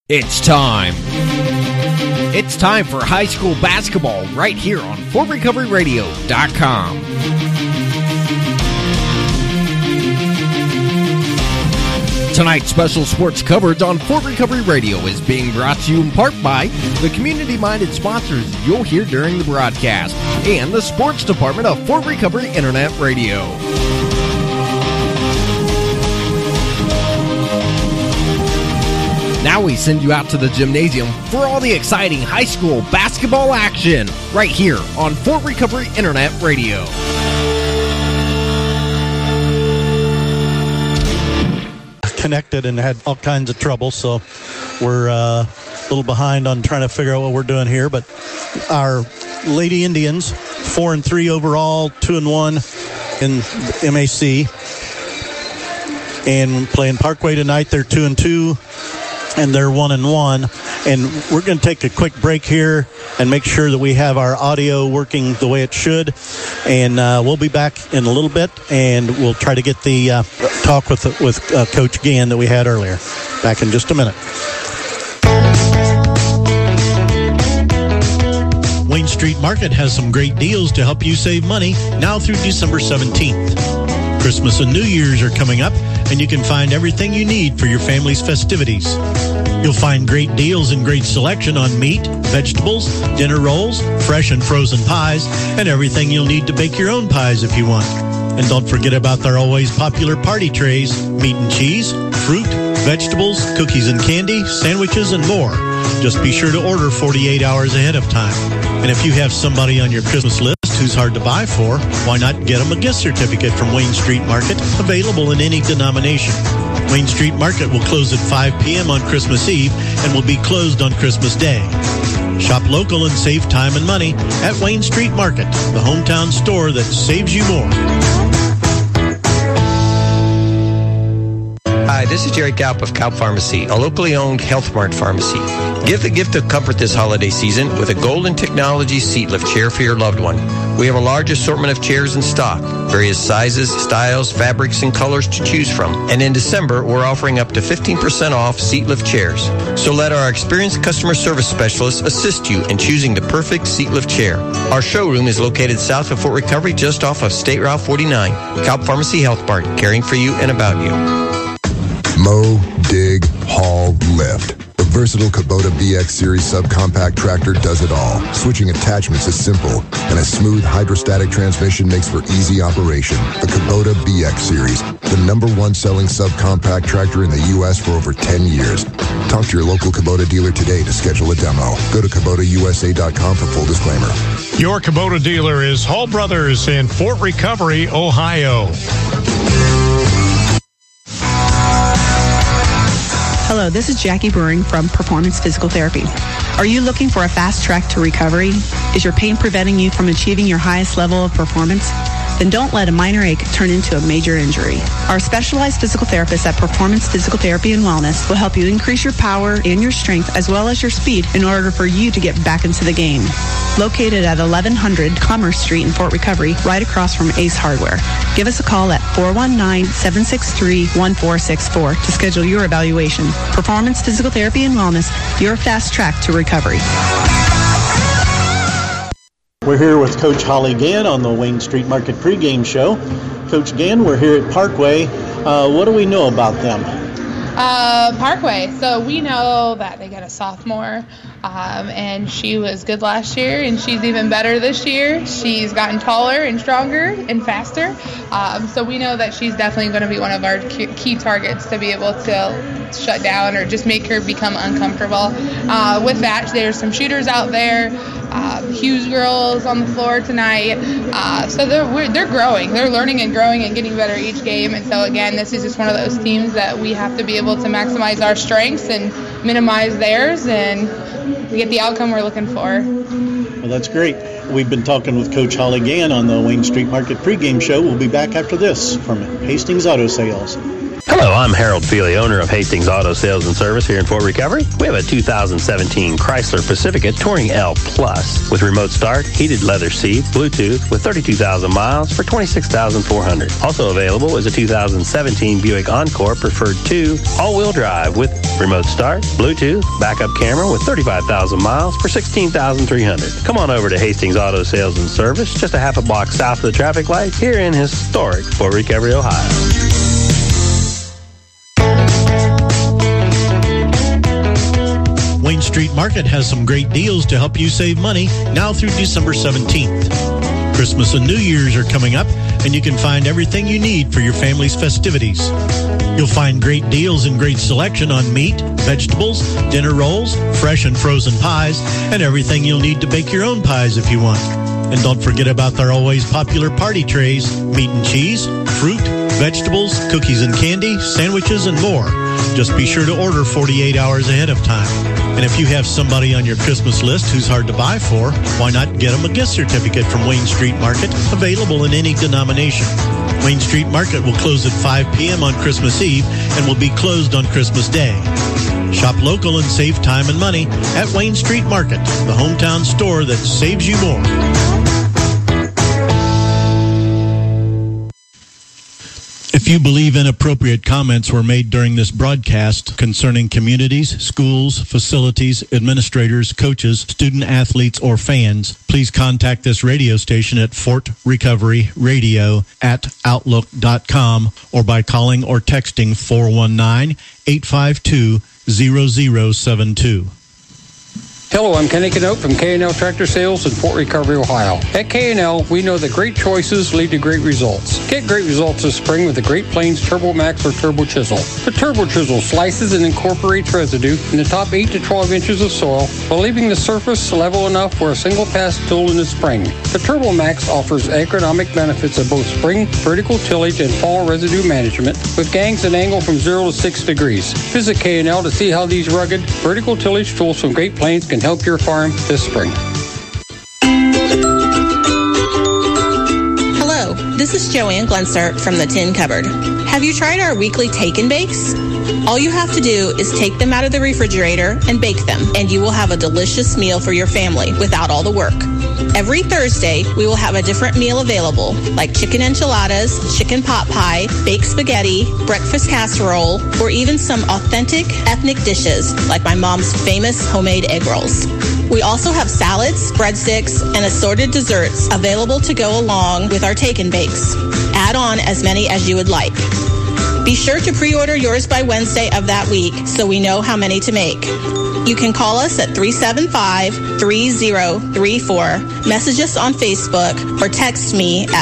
It's time. It's time for high school basketball right here on FortRecoveryRadio.com. Tonight's special sports coverage on Fort Recovery Radio is being brought to you in part by the community-minded sponsors you'll hear during the broadcast and the sports department of Fort Recovery Internet Radio. Now we send you out to the gymnasium for all the exciting high school basketball action right here on Fort Recovery Internet Radio. Connected and had all kinds of trouble, so we're a little behind on trying to figure out what we're doing here. But our Lady Indians, 4-3 overall, 2-1 in MAC, and playing Parkway tonight. They're 2-2. And they're 1-1. And we're going to take a quick break here and make sure that we have our audio working the way it should. And we'll be back in a little bit, and we'll try to get the talk with Coach Gann that we had earlier. Back in just a minute. Wayne Street Market has some great deals to help you save money now through December 17th. Christmas and New Year's are coming up, and you can find everything you need for your family's festivities. You'll find great deals and great selection on meat, vegetables, dinner rolls, fresh and frozen pies, and everything you'll need to bake your own pies if you want. And don't forget about their always popular party trays, meat and cheese, fruit, vegetables, cookies and candy, sandwiches, and more. Just be sure to order 48 hours ahead of time. And if you have somebody on your Christmas list who's hard to buy for, why not get them a gift certificate from Wayne Street Market, available in any denomination. Wayne Street Market will close at 5 p.m. on Christmas Eve and will be closed on Christmas Day. Shop local and save time and money at Wayne Street Market, the hometown store that saves you more. Hi, this is Jerry Kaup of Kaup Pharmacy, a locally owned Health Mart pharmacy. Give the gift of comfort this holiday season with a Golden Technology seat lift chair for your loved one. We have a large assortment of chairs in stock, various sizes, styles, fabrics, and colors to choose from. And in December, we're offering up to 15% off seat lift chairs. So let our experienced customer service specialists assist you in choosing the perfect seat lift chair. Our showroom is located south of Fort Recovery, just off of State Route 49. Kaup Pharmacy Health Mart, caring for you and about you. Mow, dig, haul, lift. The versatile Kubota BX Series subcompact tractor does it all. Switching attachments is simple, and a smooth hydrostatic transmission makes for easy operation. The Kubota BX Series, the #1 selling subcompact tractor in the U.S. for over 10 years. Talk to your local Kubota dealer today to schedule a demo. Go to KubotaUSA.com for full disclaimer. Your Kubota dealer is Hall Brothers in Fort Recovery, Ohio. Hello, this is Jackie Brewing from Performance Physical Therapy. Are you looking for a fast track to recovery? Is your pain preventing you from achieving your highest level of performance? Then don't let a minor ache turn into a major injury. Our specialized physical therapists at Performance Physical Therapy and Wellness will help you increase your power and your strength as well as your speed in order for you to get back into the game. Located at 1100 Commerce Street in Fort Recovery, right across from Ace Hardware. Give us a call at 419-763-1464 to schedule your evaluation. Performance Physical Therapy and Wellness, your fast track to recovery. We're here with Coach Holly Gann on the Wayne Street Market pregame show. Coach Gann, we're here at Parkway. What do we know about them? Parkway. So we know that they got a sophomore, and she was good last year, and she's even better this year. She's gotten taller and stronger and faster. So we know that she's definitely going to be one of our key targets to be able to shut down or just make her become uncomfortable. With that, there's some shooters out there. Hughes girls on the floor tonight. So they're growing. They're learning and growing and getting better each game. And so, again, this is just one of those teams that we have to be able to maximize our strengths and minimize theirs and get the outcome we're looking for. Well, that's great. We've been talking with Coach Holly Gann on the Wayne Street Market pregame show. We'll be back after this from Hastings Auto Sales. Hello, I'm Harold Feely, owner of Hastings Auto Sales and Service here in Fort Recovery. We have a 2017 Chrysler Pacifica Touring L Plus with remote start, heated leather seats, Bluetooth with 32,000 miles for $26,400. Also available is a 2017 Buick Encore Preferred 2 all-wheel drive with remote start, Bluetooth, backup camera with 35,000 miles for $16,300. Come on over to Hastings Auto Sales and Service, just a half a block south of the traffic light here in historic Fort Recovery, Ohio. Wayne Street Market has some great deals to help you save money now through December 17th. Christmas and New Year's are coming up, and you can find everything you need for your family's festivities. You'll find great deals and great selection on meat, vegetables, dinner rolls, fresh and frozen pies, and everything you'll need to bake your own pies if you want. And don't forget about their always popular party trays, meat and cheese, fruit, vegetables, cookies and candy, sandwiches, and more. Just be sure to order 48 hours ahead of time. And if you have somebody on your Christmas list who's hard to buy for, why not get them a gift certificate from Wayne Street Market, available in any denomination. Wayne Street Market will close at 5 p.m. on Christmas Eve and will be closed on Christmas Day. Shop local and save time and money at Wayne Street Market, the hometown store that saves you more. If you believe inappropriate comments were made during this broadcast concerning communities, schools, facilities, administrators, coaches, student athletes, or fans, please contact this radio station at fortrecoveryradio@outlook.com or by calling or texting 419-852-0072. Hello, I'm Kenny Canote from K&L Tractor Sales in Fort Recovery, Ohio. At K&L, we know that great choices lead to great results. Get great results this spring with the Great Plains Turbo Max or Turbo Chisel. The Turbo Chisel slices and incorporates residue in the top 8 to 12 inches of soil while leaving the surface level enough for a single pass tool in the spring. The Turbo Max offers agronomic benefits of both spring, vertical tillage, and fall residue management with gangs that angle from 0 to 6 degrees. Visit K&L to see how these rugged, vertical tillage tools from Great Plains can help your farm this spring. Hello, this is Joanne Glenstart from the Tin Cupboard. Have you tried our weekly Take and Bakes? All you have to do is take them out of the refrigerator and bake them, and you will have a delicious meal for your family without all the work. Every Thursday, we will have a different meal available, like chicken enchiladas, chicken pot pie, baked spaghetti, breakfast casserole, or even some authentic ethnic dishes, like my mom's famous homemade egg rolls. We also have salads, breadsticks, and assorted desserts available to go along with our Take and Bakes. Add on as many as you would like. Be sure to pre-order yours by Wednesday of that week so we know how many to make. You can call us at 375-3034, message us on Facebook, or text me at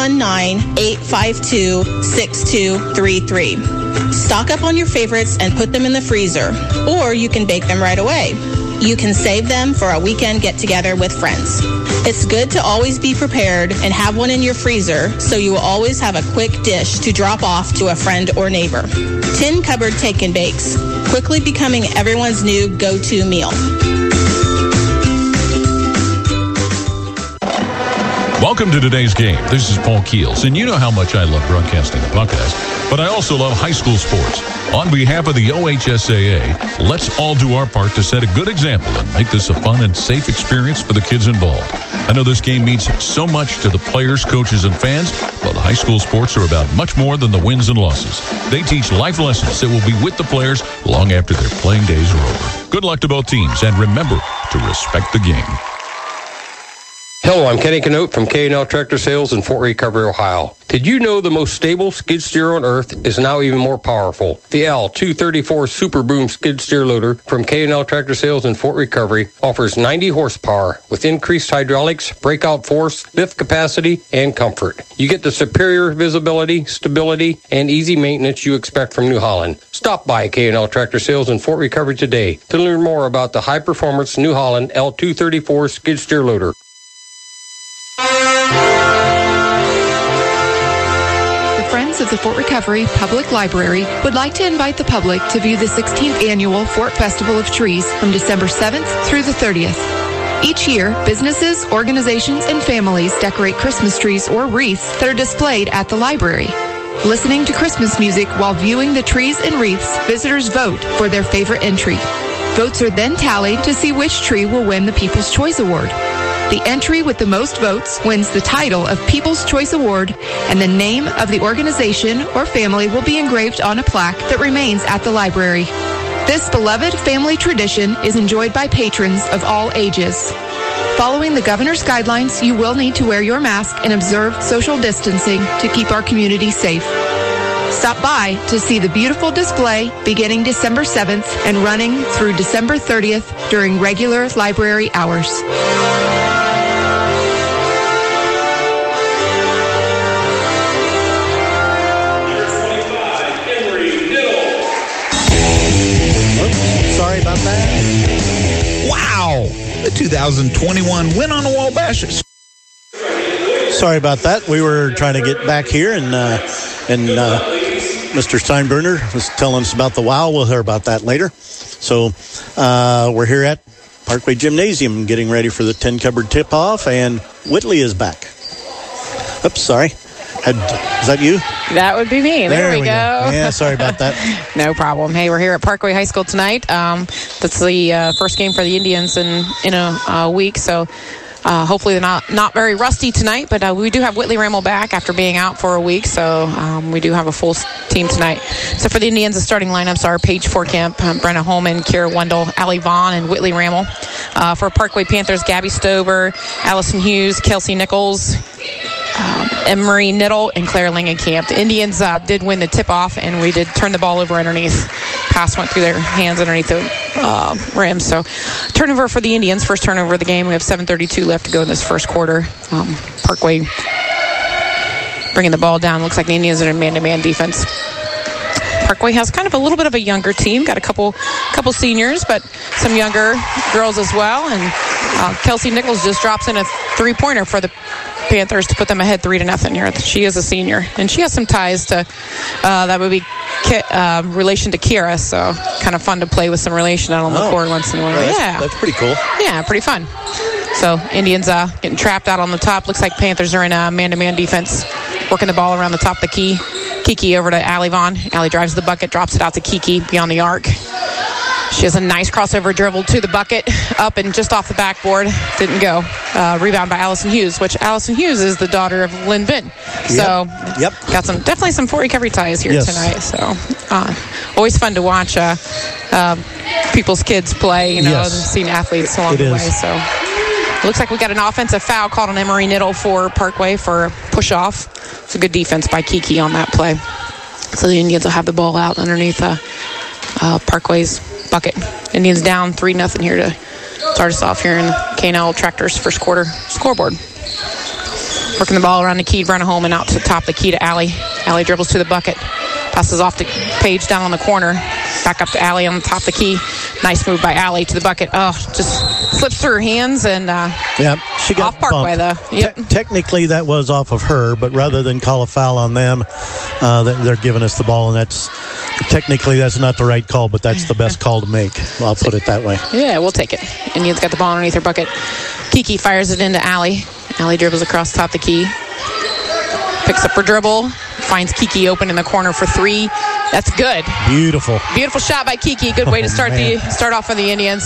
419-852-6233. Stock up on your favorites and put them in the freezer, or you can bake them right away. You can save them for a weekend get-together with friends. It's good to always be prepared and have one in your freezer so you will always have a quick dish to drop off to a friend or neighbor. Tin Cupboard Take and Bakes, quickly becoming everyone's new go-to meal. Welcome to today's game. This is Paul Keels, and you know how much I love broadcasting the Buckeyes, but I also love high school sports. On behalf of the OHSAA, let's all do our part to set a good example and make this a fun and safe experience for the kids involved. I know this game means so much to the players, coaches, and fans, but high school sports are about much more than the wins and losses. They teach life lessons that will be with the players long after their playing days are over. Good luck to both teams, and remember to respect the game. Hello, I'm Kenny Canote from K&L Tractor Sales in Fort Recovery, Ohio. Did you know the most stable skid steer on earth is now even more powerful? The L234 Super Boom skid steer loader from K&L Tractor Sales in Fort Recovery offers 90 horsepower with increased hydraulics, breakout force, lift capacity, and comfort. You get the superior visibility, stability, and easy maintenance you expect from New Holland. Stop by K&L Tractor Sales in Fort Recovery today to learn more about the high-performance New Holland L234 skid steer loader. Friends of the Fort Recovery Public Library would like to invite the public to view the 16th Annual Fort Festival of Trees from December 7th through the 30th. Each year, businesses, organizations, and families decorate Christmas trees or wreaths that are displayed at the library. Listening to Christmas music while viewing the trees and wreaths, visitors vote for their favorite entry. Votes are then tallied to see which tree will win the People's Choice Award. The entry with the most votes wins the title of People's Choice Award, and the name of the organization or family will be engraved on a plaque that remains at the library. This beloved family tradition is enjoyed by patrons of all ages. Following the governor's guidelines, you will need to wear your mask and observe social distancing to keep our community safe. Stop by to see the beautiful display beginning December 7th and running through December 30th during regular library hours. Sorry about that. Wow! The 2021 win on the Wabash. Sorry about that. We were trying to get back here, and Mr. Steinbruner was telling us about the WOW. We'll hear about that later. So we're here at Parkway Gymnasium getting ready for the 10 cupboard tip-off, and Whitley is back. Oops, sorry. Is that you? That would be me. There we go. Yeah, sorry about that. No problem. Hey, we're here at Parkway High School tonight. That's the first game for the Indians in a week, so hopefully they're not very rusty tonight, but we do have Whitley Rammel back after being out for a week, so we do have a full team tonight. So for the Indians, the starting lineups are Paige Forkamp, Brenna Holman, Kira Wendell, Allie Vaughn, and Whitley Rammel. For Parkway Panthers, Gabby Stover, Allison Hughes, Kelsey Nichols, Emery Niddle, and Claire Langenkamp. The Indians did win the tip-off, and we did turn the ball over underneath. Pass went through their hands underneath the rim. So turnover for the Indians, first turnover of the game. We have 7:32 left to go in this first quarter. Parkway bringing the ball down. Looks like the Indians are in man-to-man defense. Parkway has kind of a little bit of a younger team. Got a couple seniors, but some younger girls as well. And Kelsey Nichols just drops in a three-pointer for the Panthers to put them ahead 3-0 here. She is a senior, and she has some ties to that would be relation to Kira, so kind of fun to play with some relation out on the court once in a while. Yeah, that's pretty cool. Yeah, pretty fun. So Indians getting trapped out on the top. Looks like Panthers are in a man-to-man defense, working the ball around the top of the key. Kiki over to Allie Vaughn. Allie drives the bucket, drops it out to Kiki beyond the arc. She has a nice crossover dribble to the bucket, up and just off the backboard. Didn't go. Rebound by Allison Hughes, which Allison Hughes is the daughter of Lynn Vinn. So got definitely some Fort Recovery ties here tonight. So always fun to watch people's kids play, and seeing athletes along the way. So it looks like we got an offensive foul called on Emery Niddle for Parkway for a push-off. It's a good defense by Kiki on that play. So the Indians will have the ball out underneath Parkway's bucket. Indians down 3-0 here to start us off here in K&L Tractors first quarter scoreboard. Working the ball around the key, Brenna Holman out to the top of the key to Allie. Allie dribbles to the bucket. Passes off to Paige down on the corner. Back up to Allie on the top of the key. Nice move by Allie to the bucket. Oh, just slips through her hands and she got off Parkway though. Technically that was off of her, but rather than call a foul on them, they're giving us the ball, and that's not the right call, but that's the best call to make. I'll put it that way. Yeah, we'll take it. Indians got the ball underneath her bucket. Kiki fires it into Allie. Allie dribbles across the top of the key. Picks up her dribble. Finds Kiki open in the corner for three. That's good. Beautiful shot by Kiki. Good way to start off for the Indians.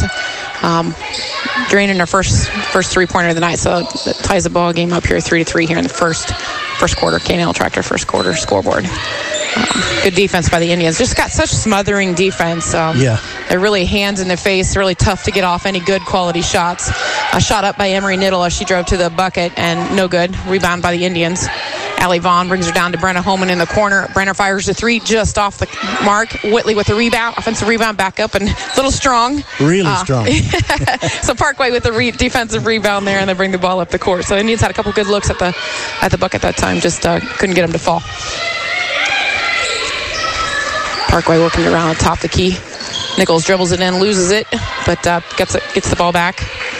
Draining her first 3-pointer of the night, so that ties the ball game up here 3-3 here in the first quarter. K&L Tractor first quarter scoreboard. Good defense by the Indians. Just got such smothering defense. They're really hands in their face. Really tough to get off any good quality shots. A shot up by Emery Niddle as she drove to the bucket, and no good. Rebound by the Indians. Allie Vaughn brings her down to Brenna Holman in the corner. Brenna fires the three just off the mark. Whitley with the rebound, offensive rebound, back up and a little strong. Really strong. So Parkway with the defensive rebound there, and they bring the ball up the court. So Indians had a couple good looks at the bucket that time, just couldn't get them to fall. Parkway working around the top of the key. Nichols dribbles it in, loses it, but gets the ball back.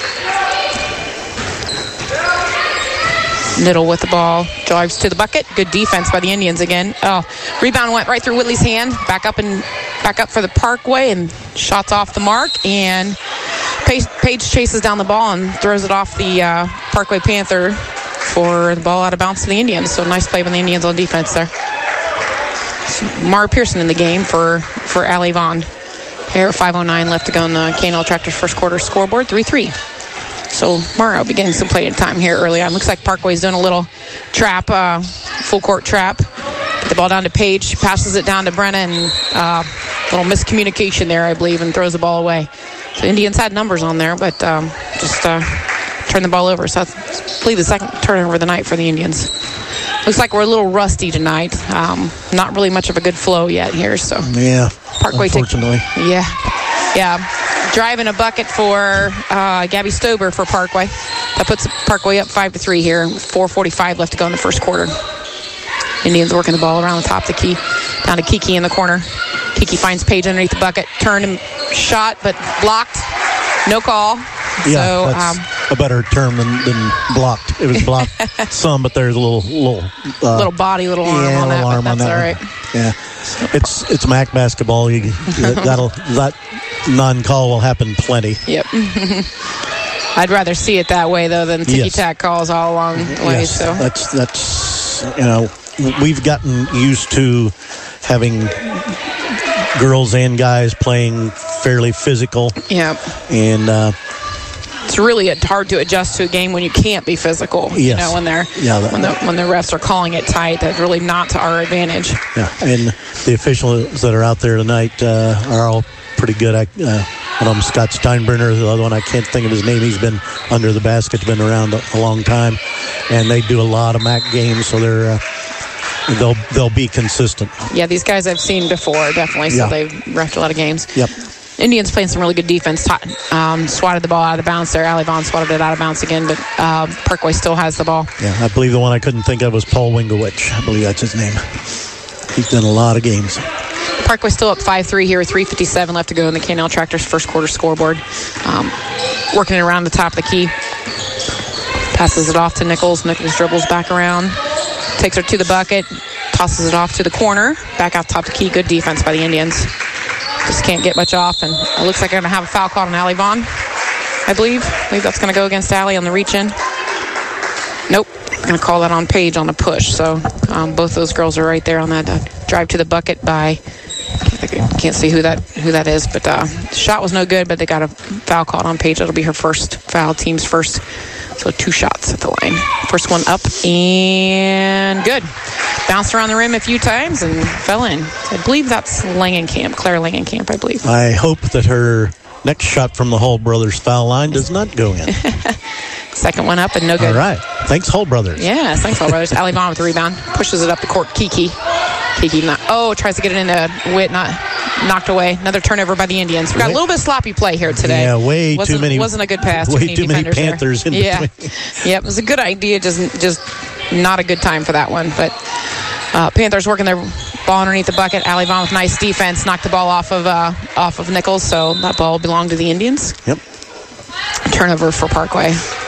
Niddle with the ball, drives to the bucket. Good defense by the Indians again. Oh, rebound went right through Whitley's hand. Back up for the Parkway, and shots off the mark. And Paige chases down the ball and throws it off the Parkway Panther for the ball out of bounds to the Indians. So nice play by the Indians on defense there. Mara Pearson in the game for Allie Vaughn. Here, 5:09 left to go in the K&L Tractors first quarter scoreboard, 3-3. So Mara will be getting some playing time here early on. Looks like Parkway's doing a little trap, full court trap. Get the ball down to Paige, passes it down to Brenna, and little miscommunication there, I believe, and throws the ball away. So Indians had numbers on there, but just turned the ball over. So I believe the second turnover of the night for the Indians. Looks like we're a little rusty tonight. Not really much of a good flow yet here. So yeah, Parkway, unfortunately. Yeah. Driving a bucket for Gabby Stober for Parkway. That puts Parkway up 5-3 here. 4:45 left to go in the first quarter. Indians working the ball around the top of the key. Down to Kiki in the corner. Kiki finds Paige underneath the bucket. Turned and shot, but blocked. No call. Yeah, so, that's a better term than blocked. It was blocked some, but there's a little body, little arm on that. Arm but that's on that all right. Yeah, it's MAC basketball. That non-call will happen plenty. Yep. I'd rather see it that way though than ticky-tack calls all along the way. Yes, so that's we've gotten used to having girls and guys playing fairly physical. Yep. And it's really hard to adjust to a game when you can't be physical. Yes. You know, when the refs are calling it tight, that's really not to our advantage. Yeah, and the officials that are out there tonight are all pretty good. One of them, Scott Steinbrenner, the other one, I can't think of his name. He's been under the basket, been around a long time, and they do a lot of MAC games, so they'll be consistent. Yeah, these guys I've seen before, definitely. So they've refed a lot of games. Yep. Indians playing some really good defense. Swatted the ball out of bounds there. Allie Vaughn swatted it out of bounds again, but Parkway still has the ball. Yeah, I believe the one I couldn't think of was Paul Wingowich. I believe that's his name. He's done a lot of games. Parkway still up 5-3 here, 3:57 left to go in the K&L Tractors first quarter scoreboard. Working it around the top of the key. Passes it off to Nichols. Nichols dribbles back around. Takes her to the bucket. Tosses it off to the corner. Back out top of the key. Good defense by the Indians. Just can't get much off. And it looks like they're going to have a foul called on Allie Vaughn, I believe. I believe that's going to go against Allie on the reach-in. Nope. I'm going to call that on Paige on the push. So both those girls are right there on that drive to the bucket by... I can't see who that is, but the shot was no good, but they got a foul called on Paige. It'll be her first foul, team's first. So 2 shots at the line. First one up and good. Bounced around the rim a few times and fell in. I believe that's Langenkamp, Claire Langenkamp, I believe. I hope that her next shot from the Hull Brothers foul line does not go in. Second one up and no good. All right. Thanks, Hull Brothers. Yes, thanks, Hull Brothers. Allie Vaughn with the rebound. Pushes it up the court. Kiki tries to get it into Witt, not knocked away. Another turnover by the Indians. We got a little bit of sloppy play here today. Yeah, too many. Wasn't a good pass. Way too many Panthers in between. Yeah, it was a good idea, just not a good time for that one. But Panthers working their ball underneath the bucket. Allie Vaughn with nice defense, knocked the ball off of Nichols, so that ball belonged to the Indians. Yep. Turnover for Parkway.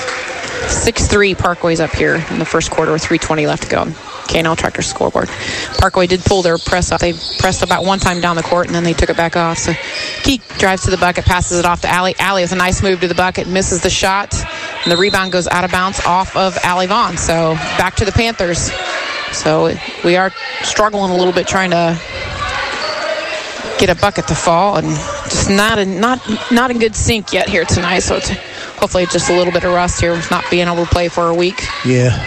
6-3 Parkway's up here in the first quarter with 3:20 left to go. K&L Tractors scoreboard. Parkway did pull their press up. They pressed about one time down the court, and then they took it back off. So Keek drives to the bucket, passes it off to Allie. Allie has a nice move to the bucket, misses the shot, and the rebound goes out of bounds off of Allie Vaughn. So back to the Panthers. So we are struggling a little bit trying to get a bucket to fall, and just not in good sync yet here tonight. So it's hopefully just a little bit of rust here with not being able to play for a week. Yeah.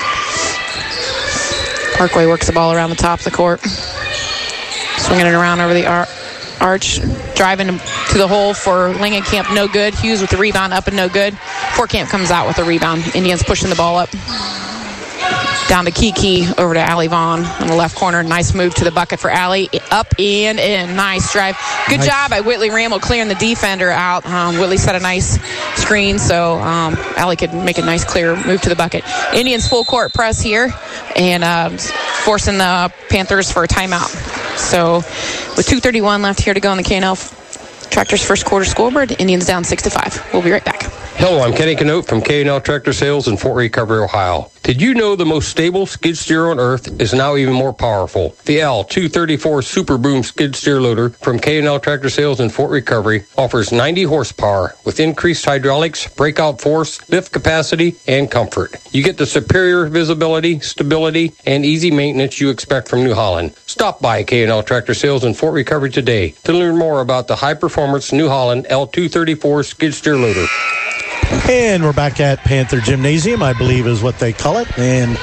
Parkway works the ball around the top of the court. Swinging it around over the arch. Driving to the hole for Langenkamp, no good. Hughes with the rebound, up and no good. Forkamp comes out with the rebound. Indians pushing the ball up. Down to Kiki, over to Allie Vaughn on the left corner. Nice move to the bucket for Allie. Up and in. Nice drive. Good job by Whitley Ramel clearing the defender out. Whitley set a nice screen, so Allie could make a nice clear move to the bucket. Indians full court press here and forcing the Panthers for a timeout. So with 2:31 left here to go in the K&L Tractors first quarter scoreboard, Indians down 6-5. We'll be right back. Hello, I'm Kenny Canote from K&L Tractor Sales in Fort Recovery, Ohio. Did you know the most stable skid steer on earth is now even more powerful? The L234 Super Boom skid steer loader from K&L Tractor Sales in Fort Recovery offers 90 horsepower with increased hydraulics, breakout force, lift capacity, and comfort. You get the superior visibility, stability, and easy maintenance you expect from New Holland. Stop by K&L Tractor Sales in Fort Recovery today to learn more about the high-performance New Holland L234 skid steer loader. And we're back at Panther Gymnasium, I believe is what they call it. And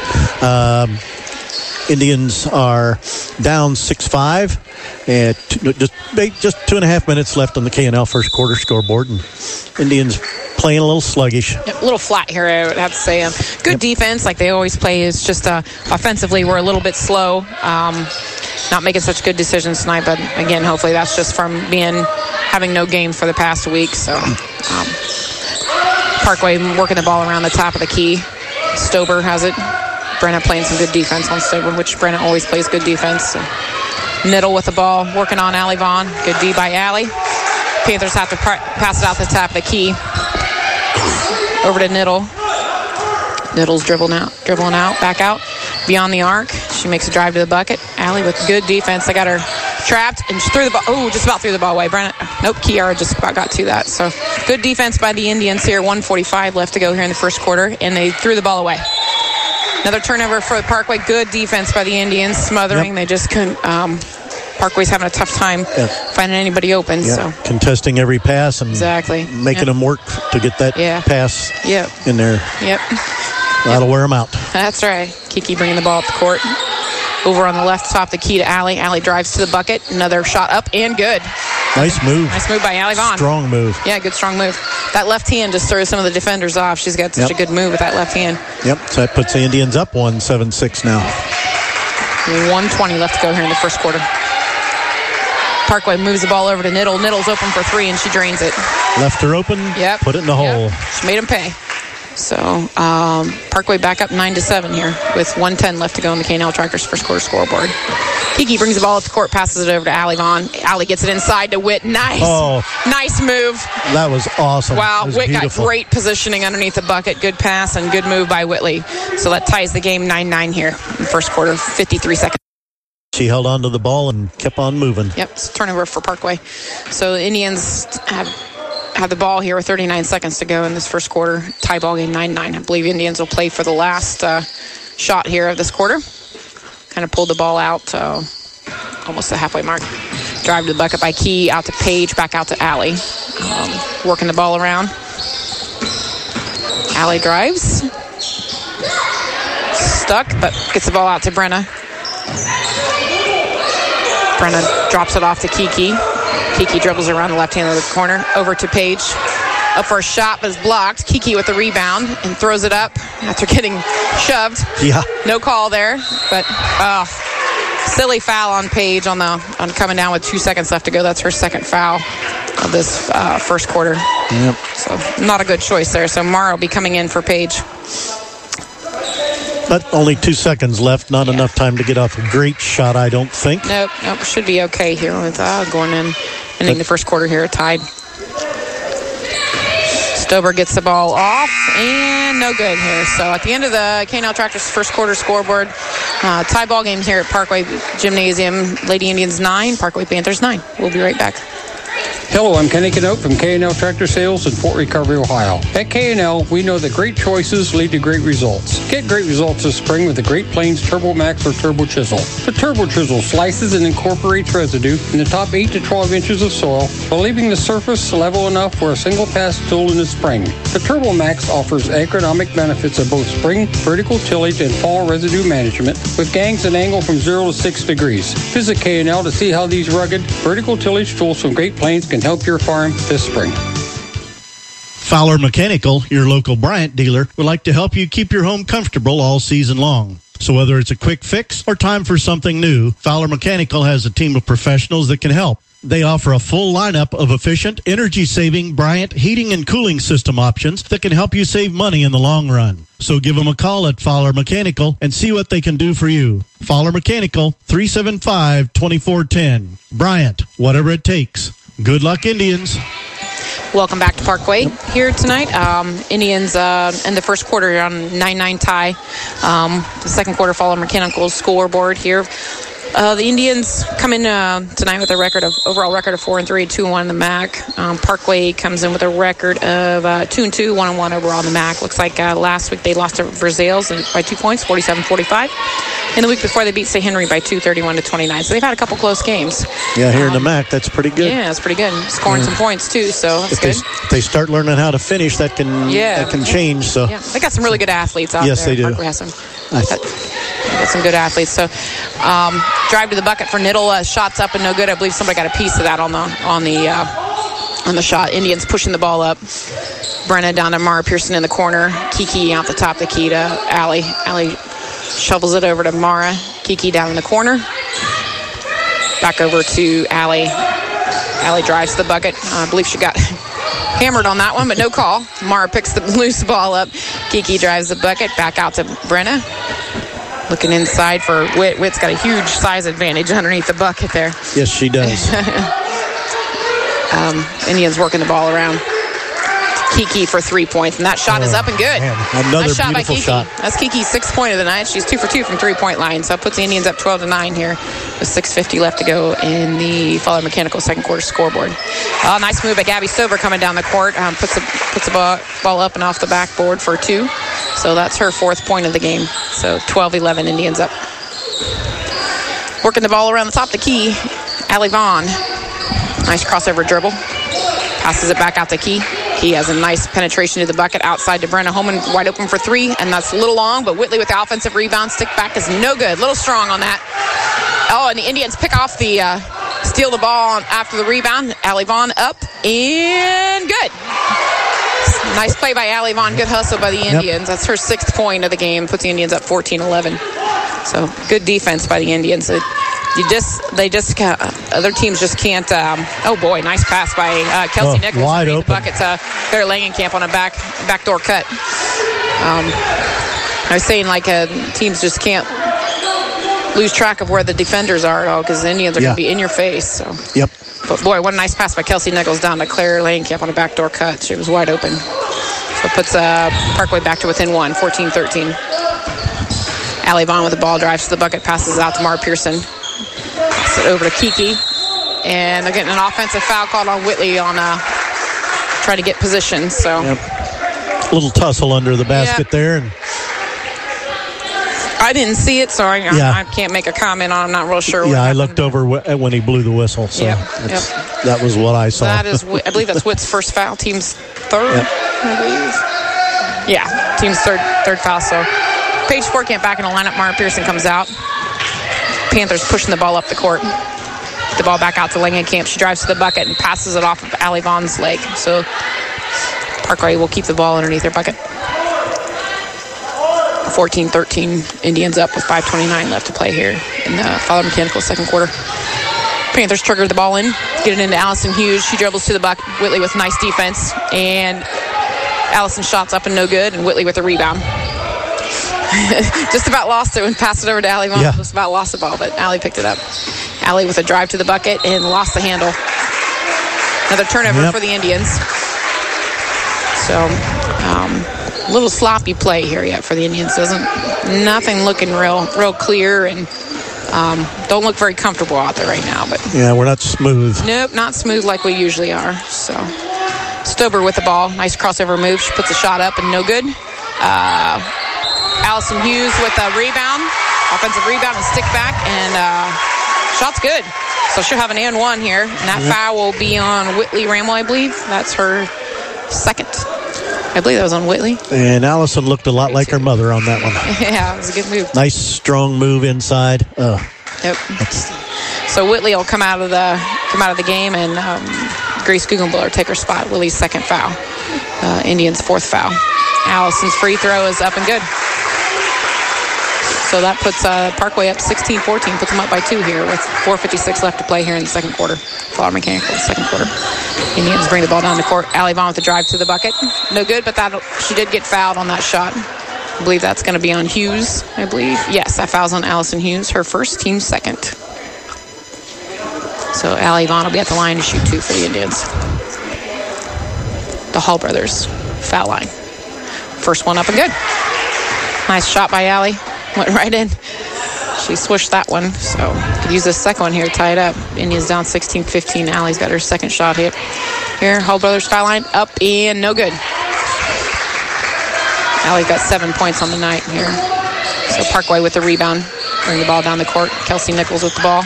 Indians are down 6-5. And just 2.5 minutes left on the K&L first quarter scoreboard. And Indians playing a little sluggish. A little flat here, I would have to say. Good defense, like they always play. It's just offensively, we're a little bit slow. Not making such good decisions tonight. But, again, hopefully that's just from having no game for the past week. So Parkway working the ball around the top of the key. Stober has it. Brenna playing some good defense on Stober, which Brenna always plays good defense. So Niddle with the ball, working on Allie Vaughn. Good D by Allie. Panthers have to pass it out the top of the key. Over to Niddle. Niddle's dribbling out, back out, beyond the arc. She makes a drive to the bucket. Allie with good defense. They got her trapped and she threw the ball. Oh, just about threw the ball away. Nope, Kiara just about got to that. So good defense by the Indians here. 1:45 left to go here in the first quarter, and they threw the ball away. Another turnover for Parkway. Good defense by the Indians, smothering. Yep. They just couldn't. Parkway's having a tough time finding anybody open. Yep. So contesting every pass and making them work to get that pass in there. Yep. That'll wear them out. That's right. Kiki bringing the ball up the court. Over on the left top, the key to Allie. Allie drives to the bucket. Another shot up and good. Nice move. Nice move by Allie Vaughn. Strong move. Yeah, good strong move. That left hand just throws some of the defenders off. She's got such a good move with that left hand. Yep, so that puts the Indians up 1-7-6 now. 1:20 left to go here in the first quarter. Parkway moves the ball over to Niddle. Niddle's open for three, and she drains it. Left her open, put it in the hole. She made him pay. So Parkway back up 9-7 here with 1:10 left to go in the K&L Tractors first quarter scoreboard. Kiki brings the ball up the court, passes it over to Allie Vaughn. Allie gets it inside to Witt. Nice. Oh, nice move. That was awesome. Wow, Witt got great positioning underneath the bucket. Good pass and good move by Whitley. So that ties the game 9-9 here in the first quarter, 53 seconds. She held on to the ball and kept on moving. Yep, it's a turnover for Parkway. So the Indians have the ball here with 39 seconds to go in this first quarter. Tie ball game 9-9. I believe Indians will play for the last shot here of this quarter. Kind of pulled the ball out almost the halfway mark. Drive to the bucket by Key, out to Paige, back out to Allie. Working the ball around. Allie drives. Stuck, but gets the ball out to Brenna. Brenna drops it off to Kiki. Kiki dribbles around the left hand of the corner. Over to Paige. Up for a shot, but is blocked. Kiki with the rebound and throws it up after getting shoved. Yeah. No call there, but silly foul on Paige on coming down with 2 seconds left to go. That's her second foul of this first quarter. Yep. So not a good choice there. So Mara will be coming in for Paige. But only 2 seconds left. Not enough time to get off a great shot, I don't think. Nope. Should be okay here with going in, ending the first quarter here tied. Stober gets the ball off and no good here. So at the end of the K&L Tractors first quarter scoreboard, tie ball game here at Parkway Gymnasium. Lady Indians 9, Parkway Panthers 9. We'll be right back. Hello, I'm Kenny Canote from K&L Tractor Sales in Fort Recovery, Ohio. At K&L, we know that great choices lead to great results. Get great results this spring with the Great Plains Turbo Max or Turbo Chisel. The Turbo Chisel slices and incorporates residue in the top 8 to 12 inches of soil while leaving the surface level enough for a single pass tool in the spring. The Turbo Max offers agronomic benefits of both spring, vertical tillage, and fall residue management with gangs that angle from 0 to 6 degrees. Visit K&L to see how these rugged, vertical tillage tools from Great Plains can help your farm this spring. Fowler Mechanical, your local Bryant dealer, would like to help you keep your home comfortable all season long. So whether it's a quick fix or time for something new, Fowler Mechanical has a team of professionals that can help. They offer a full lineup of efficient, energy-saving Bryant heating and cooling system options that can help you save money in the long run. So give them a call at Fowler Mechanical and see what they can do for you. Fowler Mechanical, 375-2410. Bryant, whatever it takes. Good luck, Indians. Welcome back to Parkway here tonight. Indians in the first quarter on 9-9 tie. The second quarter follow Mechanical scoreboard here. The Indians come in tonight with a overall record of 4-3, 2-1 in the MAC. Parkway comes in with a record of 2-2, 1-1 overall in the MAC. Looks like last week they lost to Versailles by 2 points, 47-45. And the week before they beat St. Henry by 2, 31-29. So they've had a couple close games. Yeah, here in the MAC, that's pretty good. Yeah, it's pretty good. Scoring some points too, so that's good. If they start learning how to finish, that can change. So yeah, they got some really good athletes out there. Yes, they do. Parkway has some good athletes. So drive to the bucket for Niddle. Shots up and no good. I believe somebody got a piece of that on the shot. Indians pushing the ball up. Brenna down to Mara Pearson in the corner. Kiki out the top of the key to Allie. Allie shovels it over to Mara. Kiki down in the corner. Back over to Allie. Allie drives to the bucket. I believe she got hammered on that one, but no call. Mara picks the loose ball up. Kiki drives the bucket. Back out to Brenna. Looking inside for Witt. Witt's got a huge size advantage underneath the bucket there. Yes, she does. Indians working the ball around. Kiki for 3 points, and that shot is up and good. Man, another nice shot by beautiful Kiki. shot. That's Kiki's 6th point of the night. She's 2 for 2 from 3-point line, so it puts the Indians up 12-9 here with 6:50 left to go in the Fowler Mechanical second quarter scoreboard. Nice move by Gabby Stover coming down the court. Puts the ball up and off the backboard for 2. So that's her 4th point of the game. So 12-11 Indians up. Working the ball around the top of the key. Allie Vaughn. Nice crossover dribble. Passes it back out to Key. Key has a nice penetration to the bucket outside to Brenna Holman, wide open for 3, and that's a little long, but Whitley with the offensive rebound. Stick back is no good. A little strong on that. Oh, and the Indians pick off steal the ball after the rebound. Allie Vaughn up and good. Nice play by Allie Vaughn. Good hustle by the Indians. That's her 6th point of the game. Puts the Indians up 14-11. So good defense by the Indians. Other teams just can't. Oh boy, nice pass by Kelsey Nichols. Wide open. Bucket to Claire Langenkamp on a backdoor cut. I was saying teams just can't lose track of where the defenders are at all because the Indians are going to be in your face. So. Yep. But boy, what a nice pass by Kelsey Nichols down to Claire Langenkamp on a backdoor cut. She was wide open. So it puts Parkway back to within 1, 14-13. Allie Vaughn with the ball, drives to the bucket, passes it out to Mara Pearson. Pass it over to Kiki. And they're getting an offensive foul called on Whitley on trying to get position. So a little tussle under the basket there. And I didn't see it, so I can't make a comment on it. I'm not real sure. I looked over when he blew the whistle. So that was what I saw. That is, I believe that's Witt's first foul. Team's 3rd, I believe. Yeah, team's third foul. So Paige Forkamp back in the lineup. Mara Pearson comes out. Panthers pushing the ball up the court. The ball back out to Langenkamp. She drives to the bucket and passes it off of Allie Vaughn's leg. So Parkway will keep the ball underneath their bucket. 14-13 Indians up with 5:29 left to play here in the Fowler Mechanical second quarter. Panthers trigger the ball in, get it into Allison Hughes. She dribbles to the bucket. Whitley with nice defense, and Allison shots up and no good, and Whitley with a rebound. Just about lost it when passed it over to Allie Vaughn. Just about lost the ball, but Allie picked it up. Allie with a drive to the bucket and lost the handle. Another turnover for the Indians. So a little sloppy play here yet for the Indians. Nothing looking real clear, and don't look very comfortable out there right now. But we're not smooth. Nope, not smooth like we usually are. So Stober with the ball. Nice crossover move. She puts a shot up and no good. Allison Hughes with a rebound. Offensive rebound and stick back, and shot's good. So she'll have an and 1 here. And that foul will be on Whitley Ramel, I believe. That's her 2nd. I believe that was on Whitley. And Allison looked a lot like her mother on that one. Yeah, it was a good move. Nice, strong move inside. Yep. So Whitley will come out of the game, and Grace Guggenbuller take her spot. Whitley's 2nd foul. Indians' 4th foul. Allison's free throw is up and good. So that puts Parkway up 16-14, puts them up by 2 here with 4:56 left to play here in the second quarter. Fowler Mechanical, second quarter. Indians bring the ball down the court. Allie Vaughn with the drive to the bucket. No good, but she did get fouled on that shot. I believe that's going to be on Hughes, I believe. Yes, that foul's on Allison Hughes, her first, team 2nd. So Allie Vaughn will be at the line to shoot 2 for the Indians. the Hall brothers foul line. First one up and good. Nice shot by Allie. Went right in. She swished that one, so could use this second one here to tie it up. Indians down 16-15. Allie's got her second shot hit. Here, Hall brothers foul line, up and no good. Allie got 7 points on the night here. So Parkway with the rebound. Bring the ball down the court. Kelsey Nichols with the ball.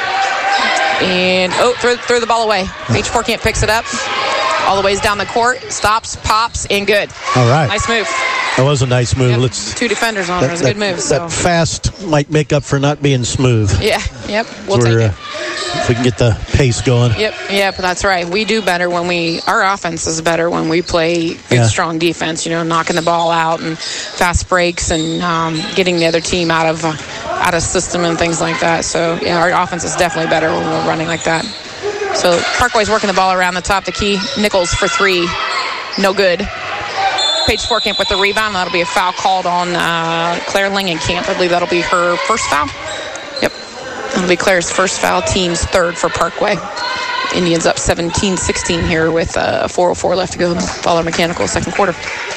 And, throw the ball away. Paige Forkamp picks it up. All the ways down the court. Stops, pops, and good. All right. Nice move. That was a nice move. Yep. 2 defenders on her. It was a good move. That fast might make up for not being smooth. Yeah, yep. We'll take it. If we can get the pace going. Yep, that's right. We do better our offense is better when we play good, strong defense, knocking the ball out and fast breaks and getting the other team out of system and things like that. So, our offense is definitely better when we're running like that. So, Parkway's working the ball around the top of the key. Nichols for 3. No good. Paige Forkamp with the rebound. That'll be a foul called on Claire Langenkamp. I believe that'll be her first foul. Yep. That'll be Claire's first foul, team's third for Parkway. Indians up 17-16 here with 4:04 left to go in the Fowler Mechanical second quarter.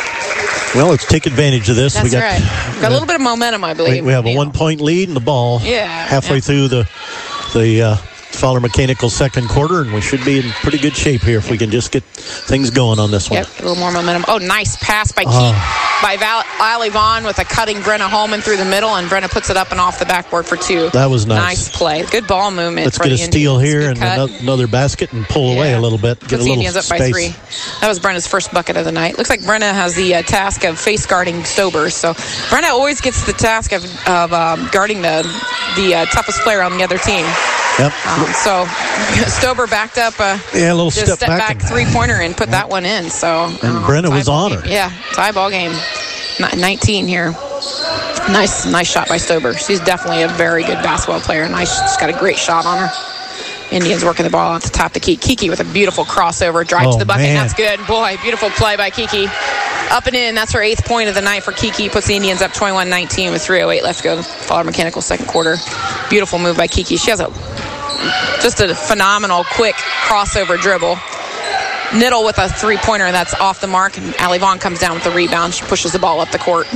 Well, let's take advantage of this. That's right. Got a little bit of momentum, I believe. We have a 1-point lead in the ball. Halfway through the Fowler Mechanical second quarter, and we should be in pretty good shape here if we can just get things going on this one. Yep, a little more momentum. Oh, nice pass by Allie Vaughn with a cutting Brenna Holman through the middle, and Brenna puts it up and off the backboard for 2. That was nice. Nice play. Good ball movement. Let's get a steal here and another basket and pull away a little bit. Get Puts a little Indians up space. by 3. That was Brenna's first bucket of the night. Looks like Brenna has the task of face guarding Stober. So Brenna always gets the task of guarding the toughest player on the other team. Yep. So Stober backed up a little step back 3-pointer and put that one in. So and Brenna was on her. Yeah, tie ball game. 19 here. Nice shot by Stober. She's definitely a very good basketball player. She's got a great shot on her. Indians working the ball at the top of the key. Kiki with a beautiful crossover drive to the bucket. That's good. Boy, beautiful play by Kiki. Up and in. That's her 8th point of the night for Kiki. Puts the Indians up 21-19 with 3:08 left to go. Fowler Mechanical second quarter. Beautiful move by Kiki. She has just a phenomenal quick crossover dribble. Niddle with a 3-pointer, and that's off the mark. And Allie Vaughn comes down with the rebound. She pushes the ball up the court.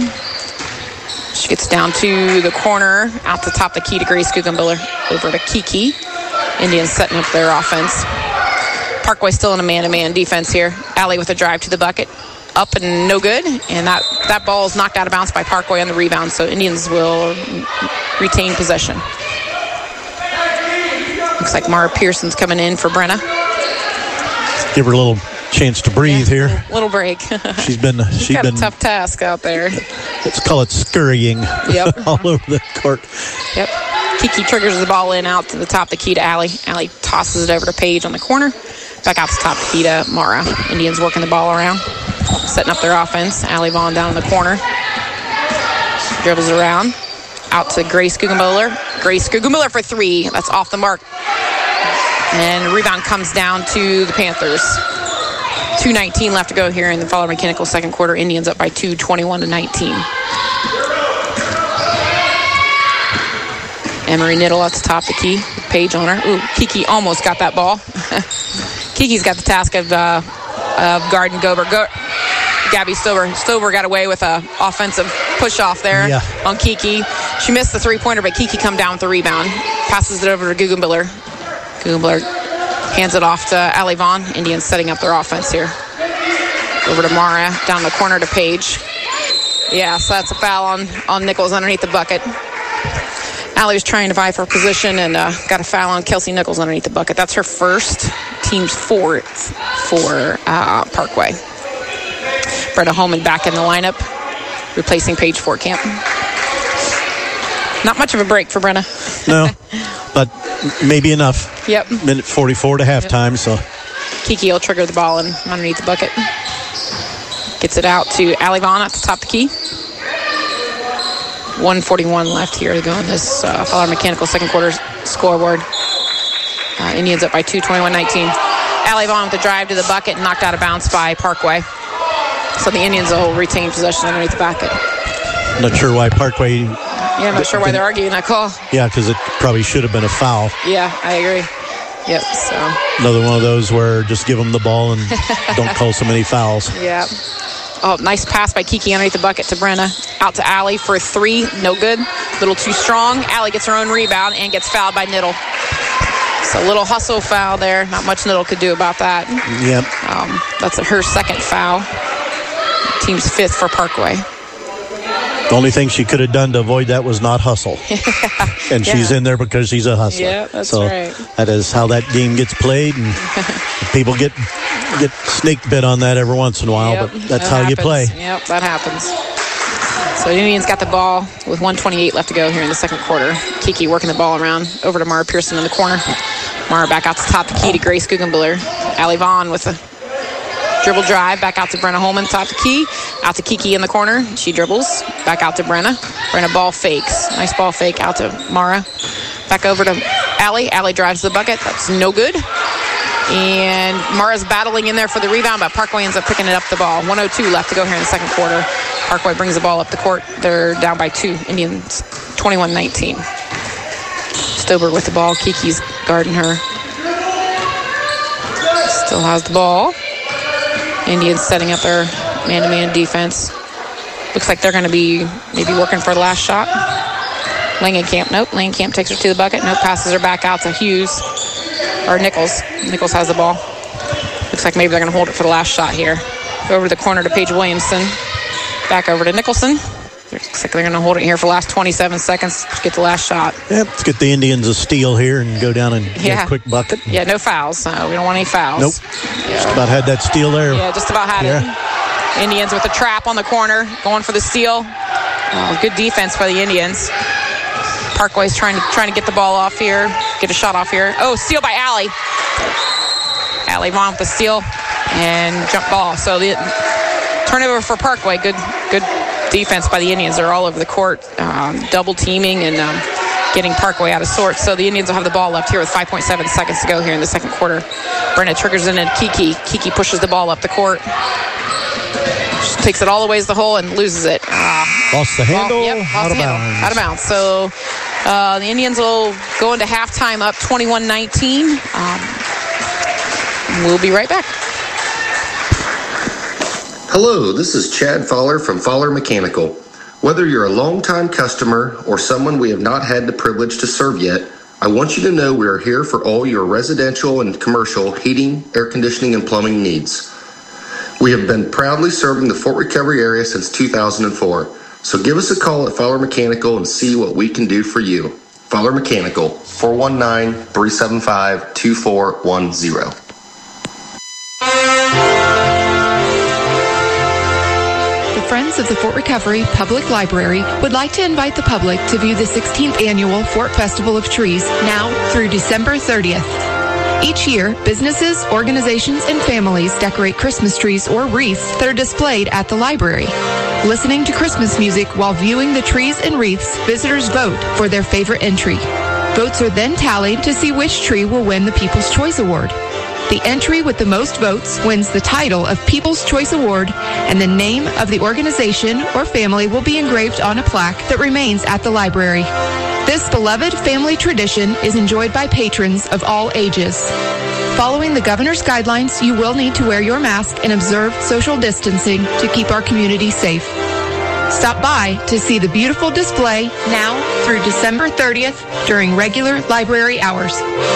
She gets down to the corner, out the top of the key to Grace Guggenbiller. Over to Kiki. Indians setting up their offense. Parkway still in a man-to-man defense here. Allie with a drive to the bucket. Up and no good. And that ball is knocked out of bounds by Parkway on the rebound. So Indians will retain possession. Looks like Mara Pearson's coming in for Brenna. Give her a little chance to breathe here. Little break. She's been a tough task out there. Let's call it scurrying all over the court. Yep. Kiki triggers the ball in out to the top of the key to Allie. Allie tosses it over to Paige on the corner. Back out to the top of the key to Mara. Indians working the ball around. Setting up their offense. Allie Vaughn down in the corner. Dribbles around. Out to Grace Guggenbiller. Grace Guggenbiller for 3. That's off the mark. And the rebound comes down to the Panthers. 2:19 left to go here in the Fowler Mechanical second quarter. Indians up by 2, 21-19. Emery Niddle at the top of the key. Paige on her. Ooh, Kiki almost got that ball. Kiki's got the task of guarding Gabby Stober. Stober got away with an offensive push-off there on Kiki. She missed the 3-pointer, but Kiki come down with the rebound. Passes it over to Guggenbiller. Guggenbiller hands it off to Allie Vaughn. Indians setting up their offense here. Over to Mara, down the corner to Paige. Yeah, so that's a foul on Nichols underneath the bucket. Allie was trying to vie for position and got a foul on Kelsey Nichols underneath the bucket. That's her first, team's 4th for Parkway. Brenna Holman back in the lineup, replacing Paige Forkamp. Not much of a break for Brenna. No, but maybe enough. Yep. Minute 44 to halftime, so. Kiki will trigger the ball and underneath the bucket. Gets it out to Allie Vaughn at the top of the key. 1:41 left here to go in this Fowler Mechanical second quarter scoreboard. Indians up by 2, 21-19. Allie Vaughn with the drive to the bucket, knocked out of bounds by Parkway. So the Indians will retain possession underneath the bucket. Not sure why Parkway... Yeah, I'm not sure why they're arguing that call. Yeah, because it probably should have been a foul. Yeah, I agree. Yep. So another one of those where just give them the ball and don't call so many fouls. Yeah. Oh, nice pass by Kiki underneath the bucket to Brenna. Out to Allie for 3. No good. A little too strong. Allie gets her own rebound and gets fouled by Niddle. So a little hustle foul there. Not much Niddle could do about that. Yep. That's her second foul. Team's 5th for Parkway. The only thing she could have done to avoid that was not hustle. And she's in there because she's a hustler. Yeah, that's right. That is how that game gets played, and people get snake bit on that every once in a while, but that's how you play. Yep, that happens. So the Indians got the ball with 1:28 left to go here in the second quarter. Kiki working the ball around over to Mara Pearson in the corner. Mara back out to top the key to Grace Guggenbiller. Allie Vaughn with a dribble drive back out to Brenna Holman, top the key. Out to Kiki in the corner. She dribbles. Back out to Brenna. Brenna ball fakes. Nice ball fake out to Mara. Back over to Allie. Allie drives the bucket. That's no good. And Mara's battling in there for the rebound, but Parkway ends up picking it up the ball. 1:02 left to go here in the second quarter. Parkway brings the ball up the court. They're down by 2. Indians 21-19. Stober with the ball. Kiki's guarding her. Still has the ball. Indians setting up their man-to-man defense. Looks like they're going to be maybe working for the last shot. Langenkamp, nope. Langenkamp takes her to the bucket. Nope, passes her back out to Hughes. Or Nichols. Nichols has the ball. Looks like maybe they're going to hold it for the last shot here. Go over to the corner to Paige Williamson. Back over to Nicholson. Looks like they're going to hold it here for the last 27 seconds to get the last shot. Yep, let's get the Indians a steal here and go down and get a quick bucket. Yeah, no fouls. So we don't want any fouls. Nope. Yeah. Just about had that steal there. Yeah, just about had it. Indians with a trap on the corner, going for the steal. Good defense by the Indians. Parkway's trying to get the ball off here, get a shot off here. Oh, steal by Allie. Allie Vaughn with the steal and jump ball. So the turnover for Parkway. Good defense by the Indians. They're all over the court, double teaming and getting Parkway out of sorts. So the Indians will have the ball left here with 5.7 seconds to go here in the second quarter. Brenna triggers in at Kiki. Kiki pushes the ball up the court. She takes it all the way to the hole and loses it. Lost the handle. Out of bounds. Out of bounds. So the Indians will go into halftime up 21-19. We'll be right back. Hello, this is Chad Fowler from Fowler Mechanical. Whether you're a longtime customer or someone we have not had the privilege to serve yet, I want you to know we are here for all your residential and commercial heating, air conditioning, and plumbing needs. We have been proudly serving the Fort Recovery area since 2004, so give us a call at Fowler Mechanical and see what we can do for you. Fowler Mechanical, 419-375-2410. Friends of the Fort Recovery Public Library would like to invite the public to view the 16th annual Fort Festival of Trees now through December 30th. Each year, businesses, organizations, and families decorate Christmas trees or wreaths that are displayed at the library. Listening to Christmas music while viewing the trees and wreaths, visitors vote for their favorite entry. Votes are then tallied to see which tree will win the People's Choice Award. The entry with the most votes wins the title of People's Choice Award, and the name of the organization or family will be engraved on a plaque that remains at the library. This beloved family tradition is enjoyed by patrons of all ages. Following the governor's guidelines, you will need to wear your mask and observe social distancing to keep our community safe. Stop by to see the beautiful display now through December 30th during regular library hours.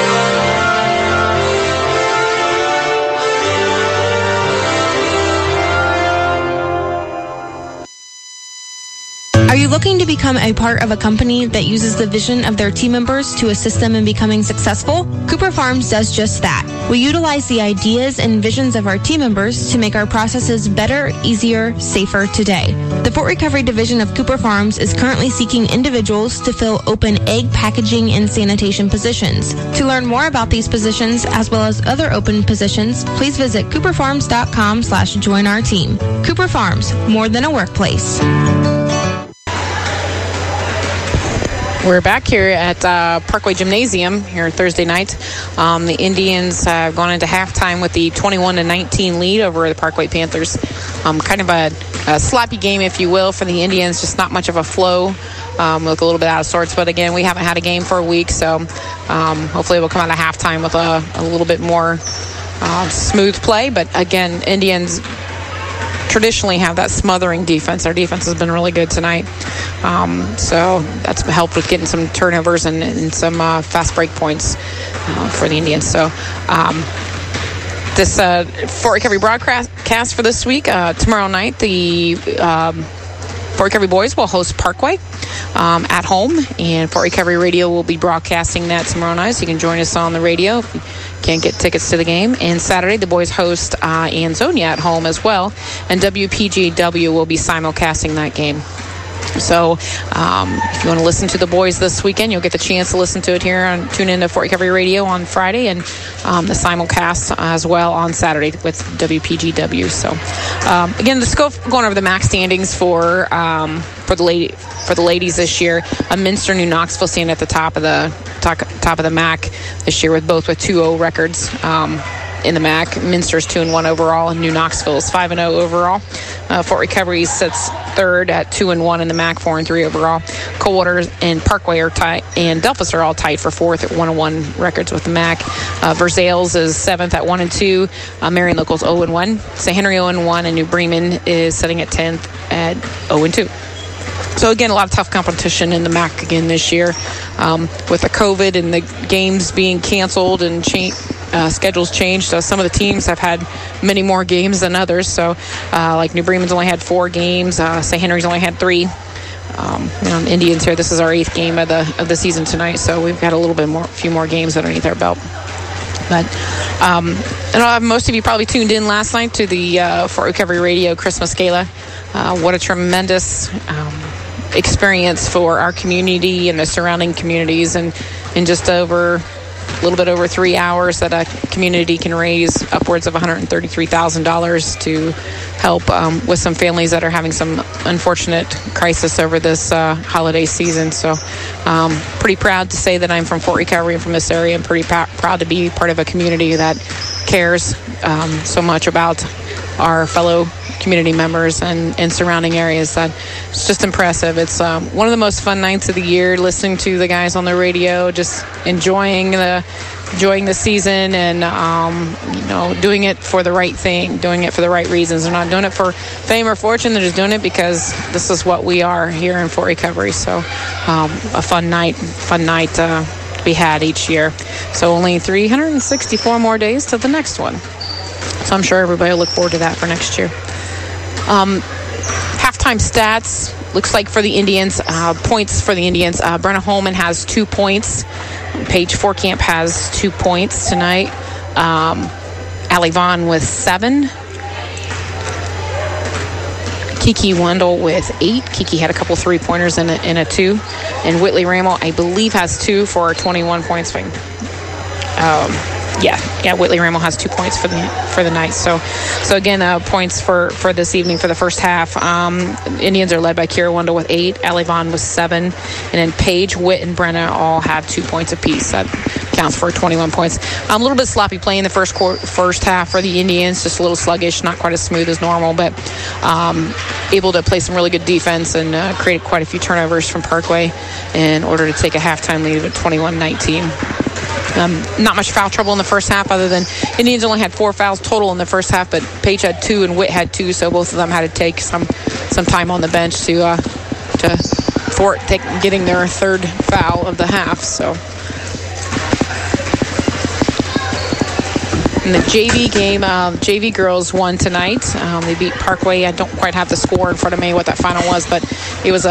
Are you looking to become a part of a company that uses the vision of their team members to assist them in becoming successful? Cooper Farms does just that. We utilize the ideas and visions of our team members to make our processes better, easier, safer today. The Fort Recovery Division of Cooper Farms is currently seeking individuals to fill open egg packaging and sanitation positions. To learn more about these positions, as well as other open positions, please visit cooperfarms.com/join our team. Cooper Farms, more than a workplace. We're back here at Parkway Gymnasium here Thursday night. The Indians have gone into halftime with the 21-19 lead over the Parkway Panthers. Kind of a sloppy game, if you will, for the Indians. Just not much of a flow. Look a little bit out of sorts. But, again, we haven't had a game for a week, so hopefully we'll come out of halftime with a little bit more smooth play. But, again, Indians traditionally have that smothering defense. Our defense has been really good tonight. So that's helped with getting some turnovers and some fast break points for the Indians. So this Fort Recovery broadcast for this week, tomorrow night, the Fort Recovery boys will host Parkway at home, and Fort Recovery Radio will be broadcasting that tomorrow night, so you can join us on the radio if you can't get tickets to the game. And Saturday, the boys host Ansonia at home as well, and WPGW will be simulcasting that game. So if you want to listen to the boys this weekend, you'll get the chance to listen to it here and tune into Fort Recovery Radio on Friday, and the simulcast as well on Saturday with WPGW. So again, let's go going over the MAC standings for the ladies this year. Minster, New Knoxville stand at the top of the MAC this year with 2-0 records. In the MAC, Minster's 2-1 overall, and New Knoxville is 5-0 overall. Fort Recovery sits third at 2-1 in the MAC, 4-3 overall. Coldwater and Parkway are tied, and Delphus are all tied for fourth at 1-1 records with the MAC. Versailles is seventh at 1-2. Marion Local's 0-1. St. Henry 0-1, and New Bremen is sitting at 10th at 0-2. So, again, a lot of tough competition in the MAC again this year. With the COVID and the games being canceled and schedules changed, so some of the teams have had many more games than others. So, like New Bremen's only had 4 games. St. Henry's only had 3. Indians here, this is our 8th game of the season tonight. So we've got a few more games underneath our belt. But most of you probably tuned in last night to the Fort Recovery Radio Christmas Gala. What a tremendous experience for our community and the surrounding communities, and in just a little bit over 3 hours that a community can raise upwards of $133,000 to help with some families that are having some unfortunate crisis over this holiday season. So pretty proud to say that I'm from Fort Recovery and from this area. I'm pretty proud to be part of a community that cares so much about our fellow community members and surrounding areas. That it's just impressive. It's one of the most fun nights of the year, listening to the guys on the radio, just enjoying the season, and doing it for the right thing, doing it for the right reasons. They're not doing it for fame or fortune. They're just doing it because this is what we are here in Fort Recovery. So a fun night to be had each year. So only 364 more days to the next one. So I'm sure everybody will look forward to that for next year. Halftime stats, looks like for the Indians, points for the Indians. Brenna Holman has 2 points. Paige Forkamp has 2 points tonight. Allie Vaughn with 7. Kiki Wendell with 8. Kiki had a couple 3-pointers and a 2. And Whitley Rammel, I believe, has 2 for 21 points. Whitley Rammel has 2 points for the night. So again, points for this evening for the first half. Indians are led by Kira Wendell with 8, Allie Vaughn with 7, and then Paige, Witt, and Brenna all have 2 points apiece. That counts for 21 points. A little bit sloppy play in the first half for the Indians, just a little sluggish, not quite as smooth as normal, but able to play some really good defense and create quite a few turnovers from Parkway in order to take a halftime lead of 21-19. Not much foul trouble in the first half, other than Indians only had 4 fouls total in the first half, but Paige had 2 and Witt had 2, so both of them had to take some time on the bench to thwart getting their 3rd foul of the half. So in the JV game, JV girls won tonight. They beat Parkway. I don't quite have the score in front of me what that final was, but it was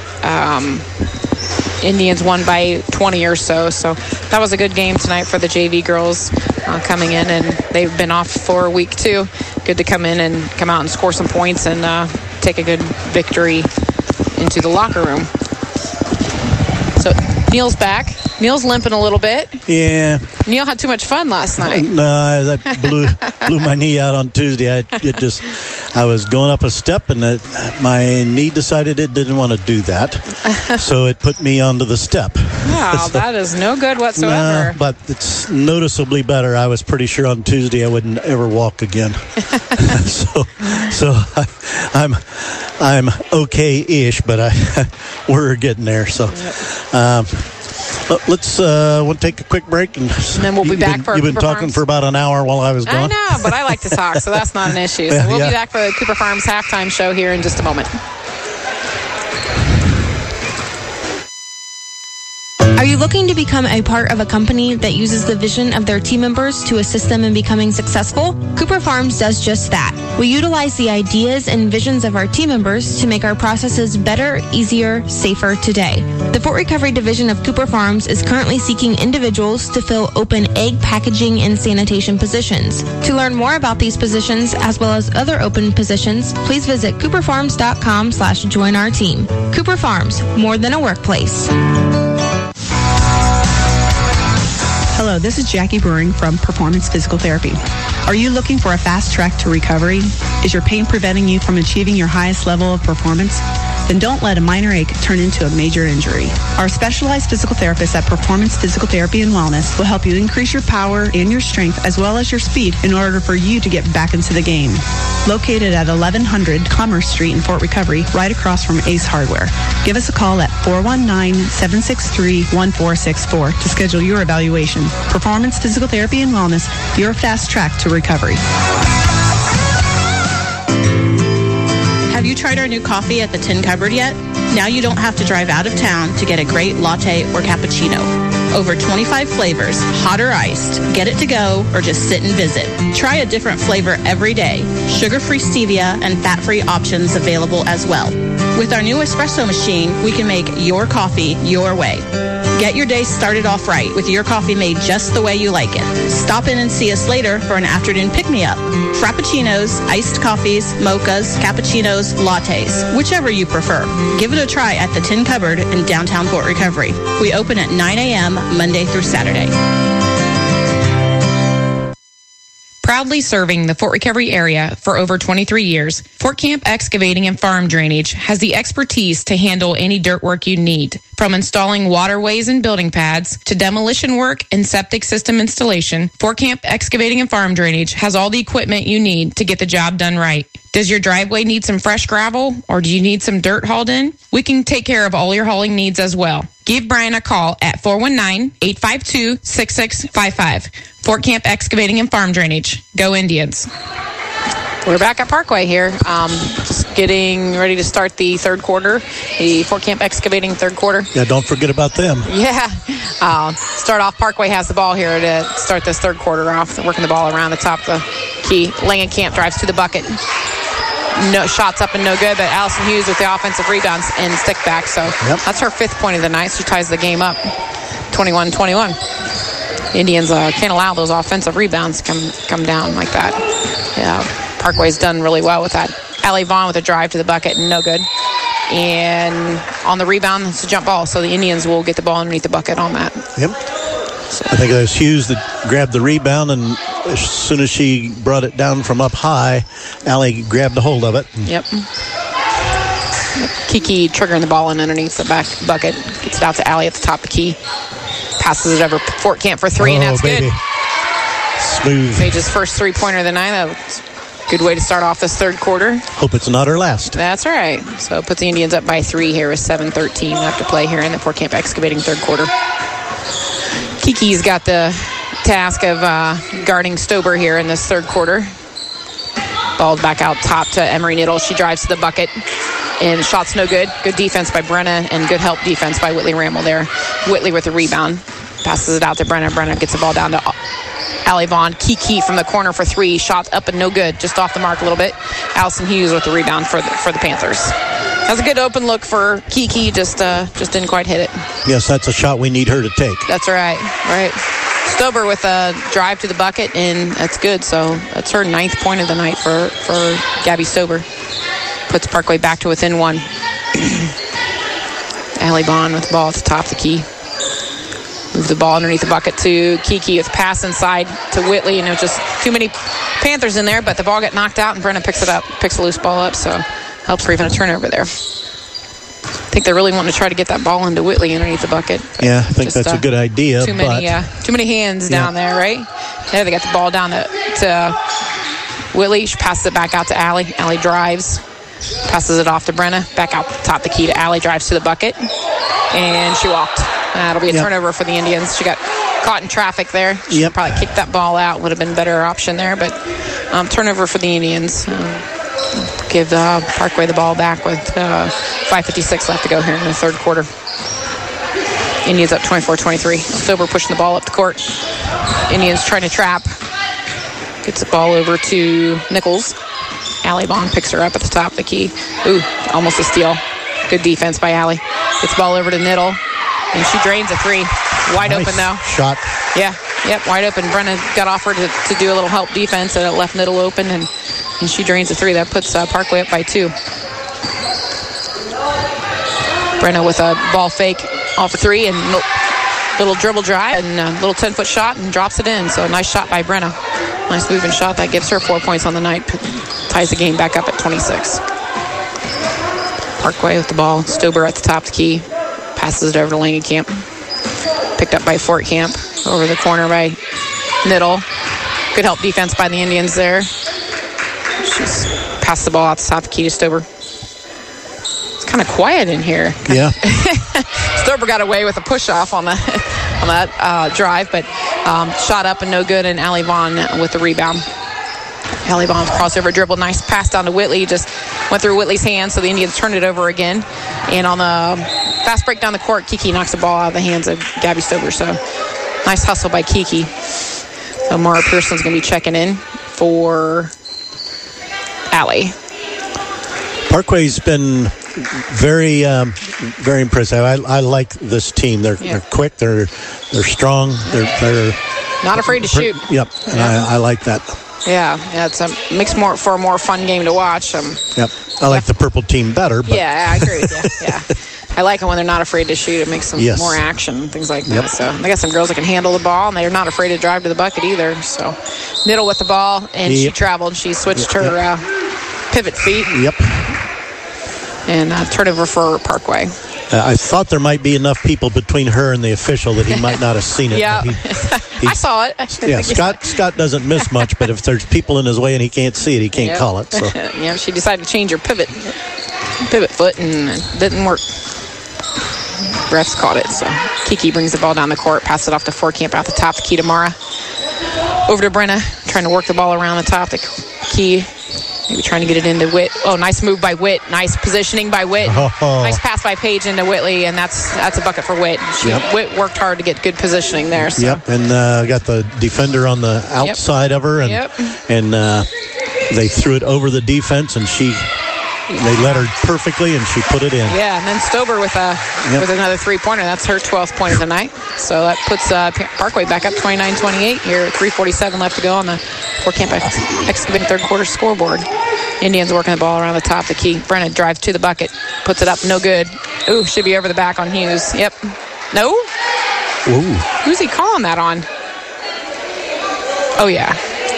Indians won by 20 or so. So that was a good game tonight for the JV girls coming in, and they've been off for a week too. Good to come in and come out and score some points and take a good victory into the locker room. So Neil's back. Neil's limping a little bit. Yeah. Neil had too much fun last night. No, that blew my knee out on Tuesday. I was going up a step, and my knee decided it didn't want to do that. So it put me onto the step. Wow, so, that is no good whatsoever. But it's noticeably better. I was pretty sure on Tuesday I wouldn't ever walk again. so I'm okay-ish, but we're getting there. So let's we'll take a quick break, and then we'll be back for You've been talking for about an hour while I was gone. I know, but I like to talk, so that's not an issue. So we'll be back for the Cooper Farms halftime show here in just a moment. Are you looking to become a part of a company that uses the vision of their team members to assist them in becoming successful? Cooper Farms does just that. We utilize the ideas and visions of our team members to make our processes better, easier, safer today. The Fort Recovery Division of Cooper Farms is currently seeking individuals to fill open egg packaging and sanitation positions. To learn more about these positions, as well as other open positions, please visit cooperfarms.com/join our team. Cooper Farms, more than a workplace. Hello, this is Jackie Brewing from Performance Physical Therapy. Are you looking for a fast track to recovery? Is your pain preventing you from achieving your highest level of performance? Then don't let a minor ache turn into a major injury. Our specialized physical therapists at Performance Physical Therapy and Wellness will help you increase your power and your strength as well as your speed in order for you to get back into the game. Located at 1100 Commerce Street in Fort Recovery, right across from Ace Hardware. Give us a call at 419-763-1464 to schedule your evaluation. Performance Physical Therapy and Wellness, your fast track to recovery. Have you tried our new coffee at the Tin Cupboard yet? Now you don't have to drive out of town to get a great latte or cappuccino. Over 25 flavors, hot or iced. Get it to go or just sit and visit. Try a different flavor every day. Sugar-free stevia and fat-free options available as well. With our new espresso machine, we can make your coffee your way. Get your day started off right with your coffee made just the way you like it. Stop in and see us later for an afternoon pick-me-up. Frappuccinos, iced coffees, mochas, cappuccinos, lattes, whichever you prefer. Give it a try at the Tin Cupboard in downtown Fort Recovery. We open at 9 a.m. Monday through Saturday. Proudly serving the Fort Recovery area for over 23 years, Fort Camp Excavating and Farm Drainage has the expertise to handle any dirt work you need. From installing waterways and building pads to demolition work and septic system installation, Fort Camp Excavating and Farm Drainage has all the equipment you need to get the job done right. Does your driveway need some fresh gravel, or do you need some dirt hauled in? We can take care of all your hauling needs as well. Give Brian a call at 419-852-6655. Fort Camp Excavating and Farm Drainage. Go Indians. We're back at Parkway here. Just getting ready to start the third quarter, the Fort Camp Excavating third quarter. Yeah, don't forget about them. Yeah. Start off, Parkway has the ball here to start this third quarter off. They're working the ball around the top of the key. Langenkamp drives to the bucket. No shots up and no good, but Allison Hughes with the offensive rebounds and stick back. So that's her 5th point of the night. She ties the game up 21-21. Indians can't allow those offensive rebounds to come down like that. Yeah, Parkway's done really well with that. Allie Vaughn with a drive to the bucket and no good. And on the rebound, it's a jump ball. So the Indians will get the ball underneath the bucket on that. Yep. I think it was Hughes that grabbed the rebound, and as soon as she brought it down from up high, Allie grabbed a hold of it. Yep. Kiki triggering the ball in underneath the back bucket. Gets it out to Allie at the top of the key. Passes it over Fort Camp for 3, and that's baby. Good. Smooth. Page's first 3-pointer of the night. That's a good way to start off this third quarter. Hope it's not her last. That's right. So it puts the Indians up by 3 here with 7:13 left to play here in the Fort Camp Excavating third quarter. Kiki's got the task of guarding Stober here in this third quarter. Balled back out top to Emery Niddle. She drives to the bucket, and shot's no good. Good defense by Brenna, and good help defense by Whitley Ramel there. Whitley with the rebound. Passes it out to Brenna. Brenna gets the ball down to Allie Vaughn. Kiki from the corner for 3. Shot up and no good. Just off the mark a little bit. Allison Hughes with the rebound for the Panthers. That's a good open look for Kiki. Just didn't quite hit it. Yes, that's a shot we need her to take. That's right. Right. Stober with a drive to the bucket, and that's good. So that's her 9th point of the night for Gabby Stober. Puts Parkway back to within 1. Allie Vaughn with the ball at the top of the key. Move the ball underneath the bucket to Kiki. It's pass inside to Whitley, and it was just too many Panthers in there, but the ball got knocked out, and Brenna picks a loose ball up, so helps prevent a turnover there. I think they really want to try to get that ball into Whitley underneath the bucket. Yeah, I think that's a good idea. Too many hands down there, right? Yeah, they got the ball down to Whitley. She passes it back out to Allie. Allie drives, passes it off to Brenna. Back out the top of the key to Allie. Drives to the bucket, and she walked. That'll be a turnover for the Indians. She got caught in traffic there. She probably kicked that ball out. Would have been a better option there, but turnover for the Indians. Give Parkway the ball back with 5:56 left to go here in the third quarter. Indians up 24-23. Stober pushing the ball up the court. Indians trying to trap. Gets the ball over to Nichols. Allie Vaughn picks her up at the top of the key. Ooh, almost a steal. Good defense by Allie. Gets the ball over to Niddle. And she drains a three. Wide open, though. Shot. Yeah, wide open. Brenna got offered to do a little help defense, and it left Niddle open, and she drains a three. That puts Parkway up by 2. Brenna with a ball fake off a 3, and little dribble drive, and a little 10-foot shot, and drops it in. So a nice shot by Brenna. Nice moving shot. That gives her 4 points on the night. Ties the game back up at 26. Parkway with the ball. Stober at the top of the key. Passes it over to Langenkamp. Picked up by Fort Camp. Over the corner by Niddle. Good help defense by the Indians there. She's passed the ball out the top of the key to Stober. It's kind of quiet in here. Yeah. Stober got away with a push-off on that drive, but shot up and no good, and Allie Vaughn with the rebound. Allie Vaughn's crossover dribble. Nice pass down to Whitley. Just went through Whitley's hands, so the Indians turned it over again. And on the fast break down the court, Kiki knocks the ball out of the hands of Gabby Stober. So nice hustle by Kiki. So Mara Pearson's going to be checking in for Allie. Parkway's been very impressive. I like this team. They're quick. They're strong. They're not afraid to shoot. Yep. Yeah. I like that. Yeah, it makes for a more fun game to watch. Yep. I like the purple team better. But. Yeah, I agree with you. Yeah. I like it when they're not afraid to shoot. It makes some more action, things like that. So they got some girls that can handle the ball, and they're not afraid to drive to the bucket either. So Niddle with the ball, and she traveled. She switched her pivot feet. Yep. And turnover for Parkway. I thought there might be enough people between her and the official that he might not have seen it. Yeah, I saw it. Yeah, Scott doesn't miss much, but if there's people in his way and he can't see it, he can't call it. So. Yeah, she decided to change her pivot foot, and it didn't work. Refs caught it, so Kiki brings the ball down the court, passes it off to Fort Camp out the top of the key to Mara. Over to Brenna, trying to work the ball around the top of the key. Maybe trying to get it into Witt. Oh, nice move by Witt. Nice positioning by Witt. Nice pass by Paige into Whitley, and that's a bucket for Witt. Witt worked hard to get good positioning there. So. Yep, and got the defender on the outside of her, and they threw it over the defense, and they let her perfectly, and she put it in. Yeah, and then Stober with another three-pointer. That's her 12th point of the night. So that puts Parkway back up 29-28 here. 3:47 left to go on the Fort Camp Excavating third quarter scoreboard. Indians working the ball around the top of the key. Brennan drives to the bucket, puts it up, no good. Ooh, should be over the back on Hughes. Yep. No? Ooh. Who's he calling that on? Oh, yeah.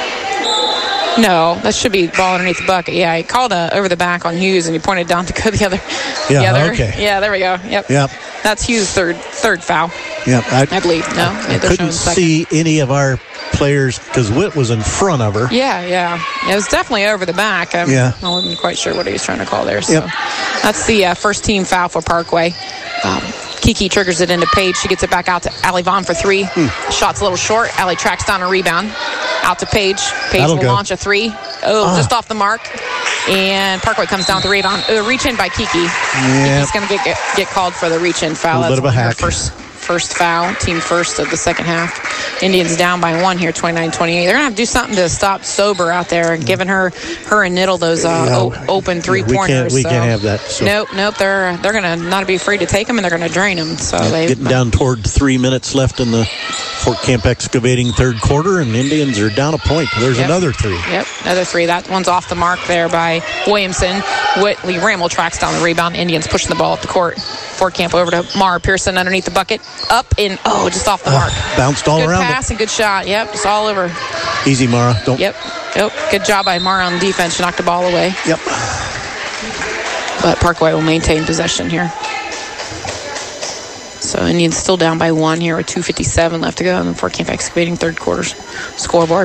No, that should be ball underneath the bucket. Yeah, he called over the back on Hughes, and he pointed down to go the other. Okay. Yeah, there we go. Yep. That's Hughes' third foul. Yep. I believe. No, I couldn't see any of our players because Witt was in front of her. Yeah. It was definitely over the back. I wasn't quite sure what he was trying to call there. So that's the first team foul for Parkway. Kiki triggers it into Paige. She gets it back out to Allie Vaughn for 3. Shot's a little short. Allie tracks down a rebound. Out to Paige. Paige will launch a 3. Just off the mark. And Parkway comes down with the rebound. Reach in by Kiki. Kiki's going to get called for the reach in foul. A little bit of a hack. First foul, team first of the second half. Indians down by 1 here, 29-28. They're going to have to do something to stop Stober out there, giving her and Niddle those open three-pointers. We can't have that. So. Nope. They're going to not be afraid to take them, and they're going to drain them. So getting down toward 3 minutes left in the Fort Camp Excavating third quarter, and Indians are down a point. There's another 3. Yep, another 3. That one's off the mark there by Williamson. Whitley Ramel tracks down the rebound. Indians pushing the ball up the court. Fort Camp over to Mara Pearson underneath the bucket. Up and, just off the mark. Bounced all around. Good pass and good shot. Yep, just all over. Easy, Mara. Yep. Good job by Mara on defense. She knocked the ball away. Yep. But Parkway will maintain possession here. So Indians still down by 1 here with 2:57 left to go. And then Fort Camp Excavating third quarter scoreboard.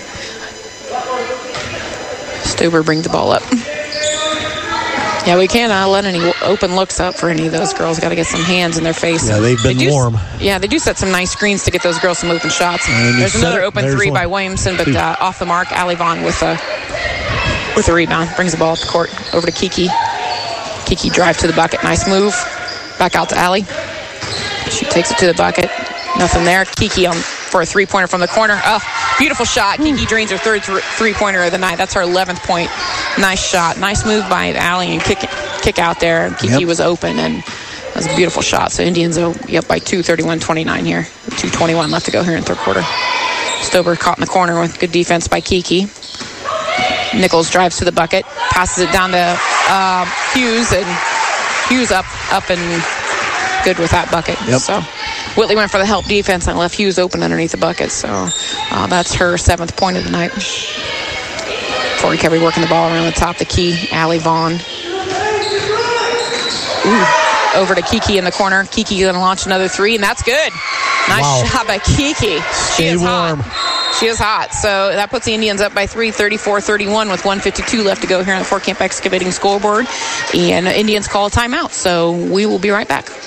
Stober brings the ball up. Yeah, we can't let any open looks up for any of those girls. Got to get some hands in their face. Yeah, they've been warm. Yeah, they do set some nice screens to get those girls some open shots. There's another open three by Williamson, but off the mark. Allie Vaughn with a rebound. Brings the ball up the court over to Kiki. Kiki drive to the bucket. Nice move. Back out to Allie. She takes it to the bucket. Nothing there. Kiki for a three-pointer from the corner. Oh, beautiful shot. Kiki drains her third three-pointer of the night. That's her 11th point. Nice shot. Nice move by Allie and kick out there. Kiki was open, and that was a beautiful shot. So Indians will be up by 2, 31-29 here. 2:21 left to go here in third quarter. Stober caught in the corner with good defense by Kiki. Nichols drives to the bucket, passes it down to Hughes, and Hughes up and good with that bucket. Yep. So Whitley went for the help defense and left Hughes open underneath the bucket. So that's her 7th point of the night. Fort Recovery working the ball around the top, the key, Allie Vaughn. Over to Kiki in the corner. Kiki going to launch another three, and that's good. Nice shot by Kiki. She is warm. She is hot. So that puts the Indians up by 3, 34-31 with 1:52 left to go here on the Fort Camp Excavating scoreboard. And Indians call a timeout. So we will be right back.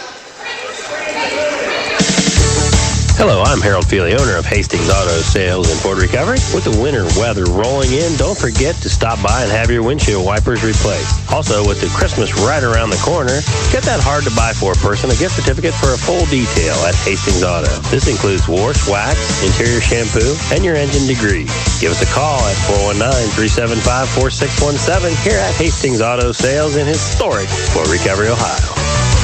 Hello, I'm Harold Feely, owner of Hastings Auto Sales in Fort Recovery. With the winter weather rolling in, don't forget to stop by and have your windshield wipers replaced. Also, with the Christmas right around the corner, get that hard-to-buy-for person a gift certificate for a full detail at Hastings Auto. This includes wash, wax, interior shampoo, and your engine degrees. Give us a call at 419-375-4617 here at Hastings Auto Sales in historic Fort Recovery, Ohio.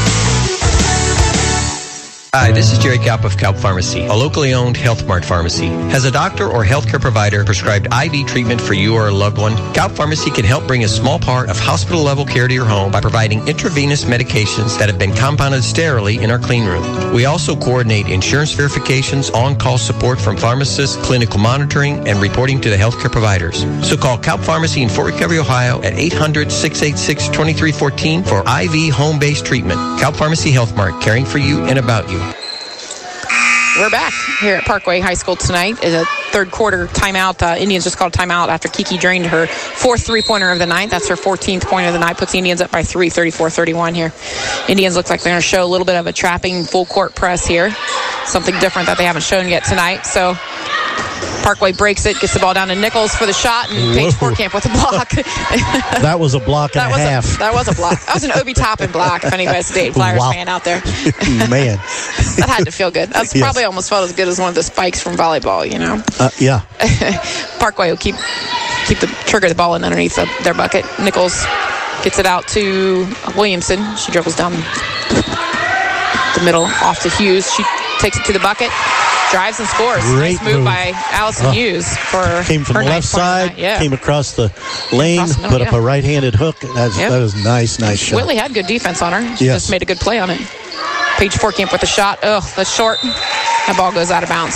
Hi, this is Jerry Kaup of Kaup Pharmacy, a locally owned Health Mart pharmacy. Has a doctor or healthcare provider prescribed IV treatment for you or a loved one? Kaup Pharmacy can help bring a small part of hospital-level care to your home by providing intravenous medications that have been compounded sterilely in our clean room. We also coordinate insurance verifications, on-call support from pharmacists, clinical monitoring, and reporting to the healthcare providers. So call Kaup Pharmacy in Fort Recovery, Ohio at 800-686-2314 for IV home-based treatment. Kaup Pharmacy Health Mart, caring for you and about you. We're back here at Parkway High School tonight. Is a third quarter timeout. Indians just called a timeout after Kiki drained her 4th three-pointer of the night. That's her 14th point of the night. Puts the Indians up by 3, 34-31 here. Indians look like they're going to show a little bit of a trapping full court press here. Something different that they haven't shown yet tonight. So Parkway breaks it, gets the ball down to Nichols for the shot, and Paige Fort Camp with the block. That was a block and a half. That was a block. That was an Obi Toppin block, if anybody's a Dayton Flyers fan out there. Man. That had to feel good. That's probably almost felt as good as one of the spikes from volleyball, you know? Yeah. Parkway will keep the trigger the ball in underneath their bucket. Nichols gets it out to Williamson. She dribbles down the middle off to Hughes. She takes it to the bucket. Drives and scores. Great nice move by Allison Hughes for came from her the left side, came across the lane, put up a right-handed hook. That was nice shot. Whitley had good defense on her. She just made a good play on it. Paige Fort Camp with the shot. Oh, that's short. That ball goes out of bounds.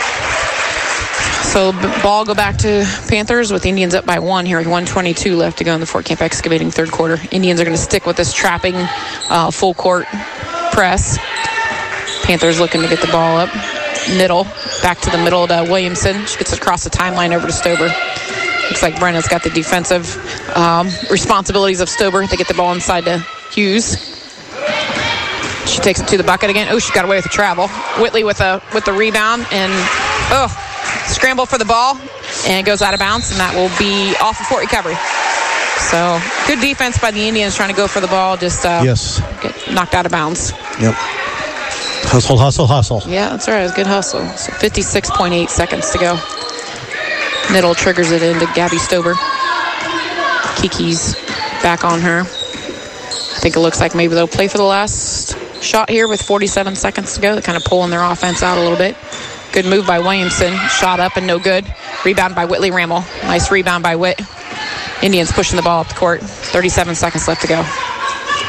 So ball go back to Panthers with Indians up by 1 here with 1:22 left to go in the Fort Camp Excavating third quarter. Indians are going to stick with this trapping full court press. Panthers looking to get the ball up. Middle, back to the middle to Williamson. She gets it across the timeline over to Stober. Looks like Brenna's got the defensive responsibilities of Stober. They get the ball inside to Hughes. She takes it to the bucket again. Oh, she got away with the travel. Whitley with the rebound and scramble for the ball, and it goes out of bounds, and that will be off of Fort Recovery. So good defense by the Indians trying to go for the ball, just get knocked out of bounds. Yep. Hustle, hustle, hustle. Yeah, that's right. It was a good hustle. So 56.8 seconds to go. Middle triggers it into Gabby Stober. Kiki's back on her. I think it looks like maybe they'll play for the last shot here with 47 seconds to go. They're kind of pulling their offense out a little bit. Good move by Williamson. Shot up and no good. Rebound by Whitley Ramel. Nice rebound by Indians pushing the ball up the court. 37 seconds left to go.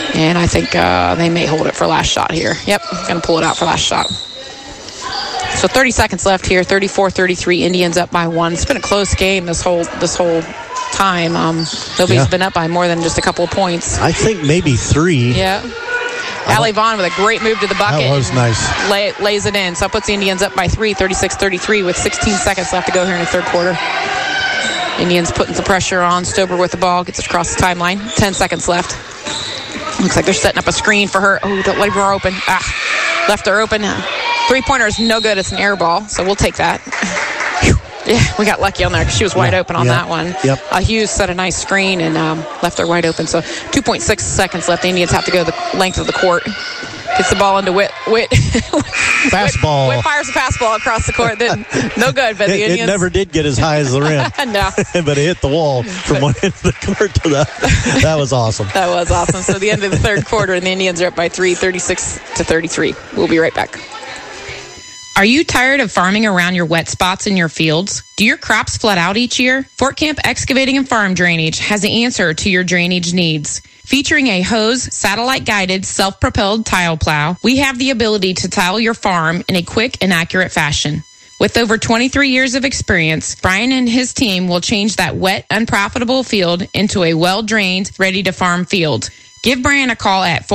And I think they may hold it for last shot here. Yep, going to pull it out for last shot. So 30 seconds left here, 34-33, Indians up by 1. It's been a close game this whole time. Nobody's been up by more than just a couple of points. I think maybe 3. Yeah. Allie Vaughn with a great move to the bucket. That was nice. Lays it in. So it puts the Indians up by 3, 36-33 with 16 seconds left to go here in the third quarter. Indians putting some pressure on. Stober with the ball, gets it across the timeline. 10 seconds left. Looks like they're setting up a screen for her. Oh, don't let her open. Left her open. Three-pointer is no good. It's an air ball, so we'll take that. Yeah, we got lucky on there because she was wide open on that one. Yep. Hughes set a nice screen and left her wide open. So 2.6 seconds left. The Indians have to go the length of the court. Gets the ball into Witt. Fastball. Witt fires a fastball across the court. Then no good, but the Indians... It never did get as high as the rim. No. But it hit the wall from one end of the court to the... That was awesome. That was awesome. So the end of the third quarter, and the Indians are up by 3, 36-33. We'll be right back. Are you tired of farming around your wet spots in your fields? Do your crops flood out each year? Fort Camp Excavating and Farm Drainage has the answer to your drainage needs. Featuring a hose, satellite-guided, self-propelled tile plow, we have the ability to tile your farm in a quick and accurate fashion. With over 23 years of experience, Brian and his team will change that wet, unprofitable field into a well-drained, ready-to-farm field. Give Brian a call at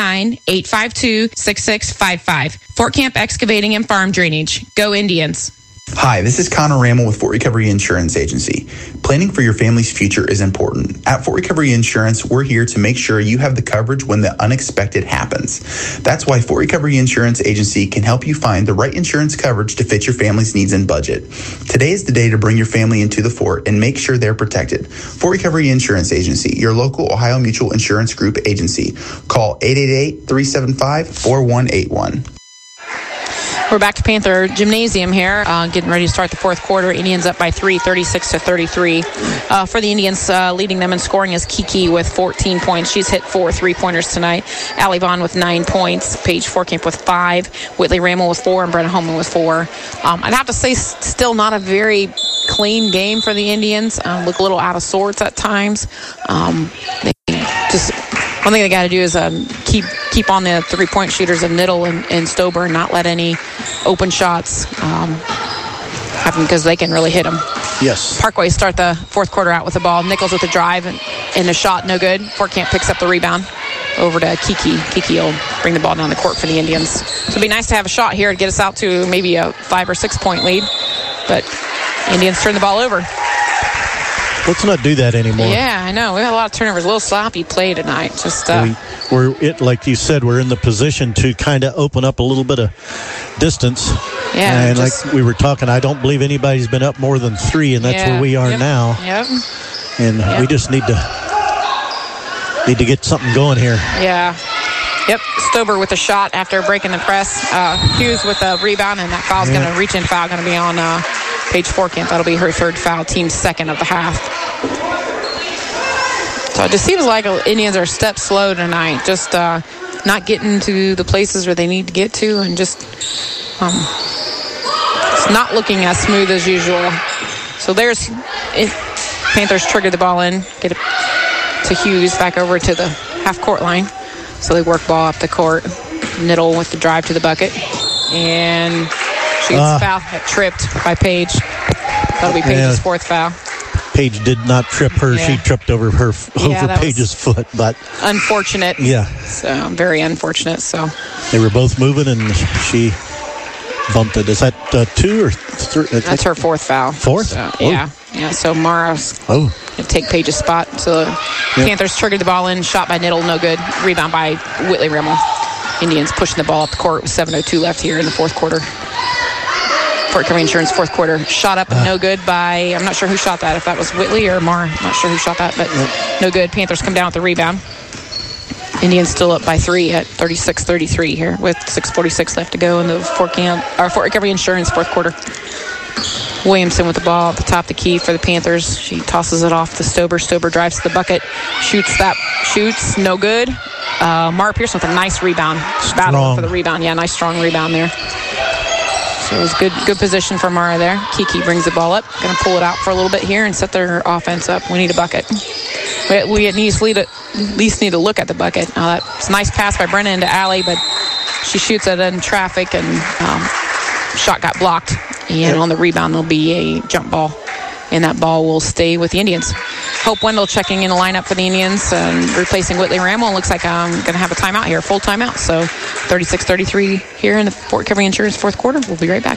419-852-6655. Fort Camp Excavating and Farm Drainage. Go Indians. Hi, this is Connor Rammel with Fort Recovery Insurance Agency. Planning for your family's future is important. At Fort Recovery Insurance, we're here to make sure you have the coverage when the unexpected happens. That's why Fort Recovery Insurance Agency can help you find the right insurance coverage to fit your family's needs and budget. Today is the day to bring your family into the fort and make sure they're protected. Fort Recovery Insurance Agency, your local Ohio Mutual Insurance Group agency. Call 888-375-4181. We're back to Panther Gymnasium here, getting ready to start the fourth quarter. Indians up by 3, 36-33. For the Indians, leading them in scoring is Kiki with 14 points. She's hit 4 3-pointers tonight. Allie Vaughn with 9 points. Paige Forkamp with 5. Whitley Rammel with 4. And Brenna Holman with 4. I'd have to say still not a very clean game for the Indians. Look a little out of sorts at times. They just... One thing they got to do is keep on the three-point shooters of Niddle and Stober and not let any open shots happen because they can really hit them. Yes. Parkway start the fourth quarter out with the ball. Nichols with the drive and the shot, no good. Fort Camp picks up the rebound over to Kiki. Kiki will bring the ball down the court for the Indians. So it'd be nice to have a shot here to get us out to maybe a 5 or 6 point lead. But Indians turn the ball over. Let's not do that anymore. Yeah, I know. We had a lot of turnovers. A little sloppy play tonight. Just like you said, we're in the position to kind of open up a little bit of distance. Yeah. And like we were talking, I don't believe anybody's been up more than 3, and that's where we are now. Yep. And we just need to get something going here. Yeah. Yep. Stober with a shot after breaking the press. Hughes with a rebound, and that foul's going to reach in foul. Going to be on Paige Forkamp. That'll be her third foul, team's second of the half. So it just seems like Indians are a step slow tonight. Just not getting to the places where they need to get to, and just it's not looking as smooth as usual. So Panthers triggered the ball in, get it to Hughes, back over to the half-court line. So they work ball up the court. Niddle with the drive to the bucket. And she gets foul, tripped by Paige. That'll be Paige's fourth foul. Paige did not trip her. Yeah. She tripped over Paige's foot. But unfortunate. Yeah. So very unfortunate. So they were both moving, and she bumped it. Is that 2 or 3? That's her fourth foul. Fourth? So, yeah. So Mara's going to take Paige's spot. So Panthers triggered the ball in. Shot by Niddle, no good. Rebound by Whitley Rimmel. Indians pushing the ball up the court with 7:02 left here in the fourth quarter. Fort Recovery Insurance fourth quarter. Shot up and no good by, I'm not sure who shot that, if that was Whitley or Mara. I'm not sure who shot that, but no good. Panthers come down with the rebound. Indians still up by 3 at 36-33 here with 6:46 left to go in the Fort Recovery Insurance fourth quarter. Williamson with the ball at the top of the key for the Panthers. She tosses it off to Stober. Stober drives to the bucket. Shoots, no good. Mara Pearson with a nice rebound. Battle for the rebound. Yeah, nice strong rebound there. So it was good position for Mara there. Kiki brings the ball up. Going to pull it out for a little bit here and set their offense up. We need a bucket. We at least need to look at the bucket. That's a nice pass by Brenna into Allie, but she shoots it in traffic, and shot got blocked. And on the rebound, there'll be a jump ball, and that ball will stay with the Indians. Hope Wendell checking in the lineup for the Indians, replacing Whitley Ramel. Looks like I'm going to have a timeout here, full timeout. So 36-33 here in the Fort Recovery Insurance fourth quarter. We'll be right back.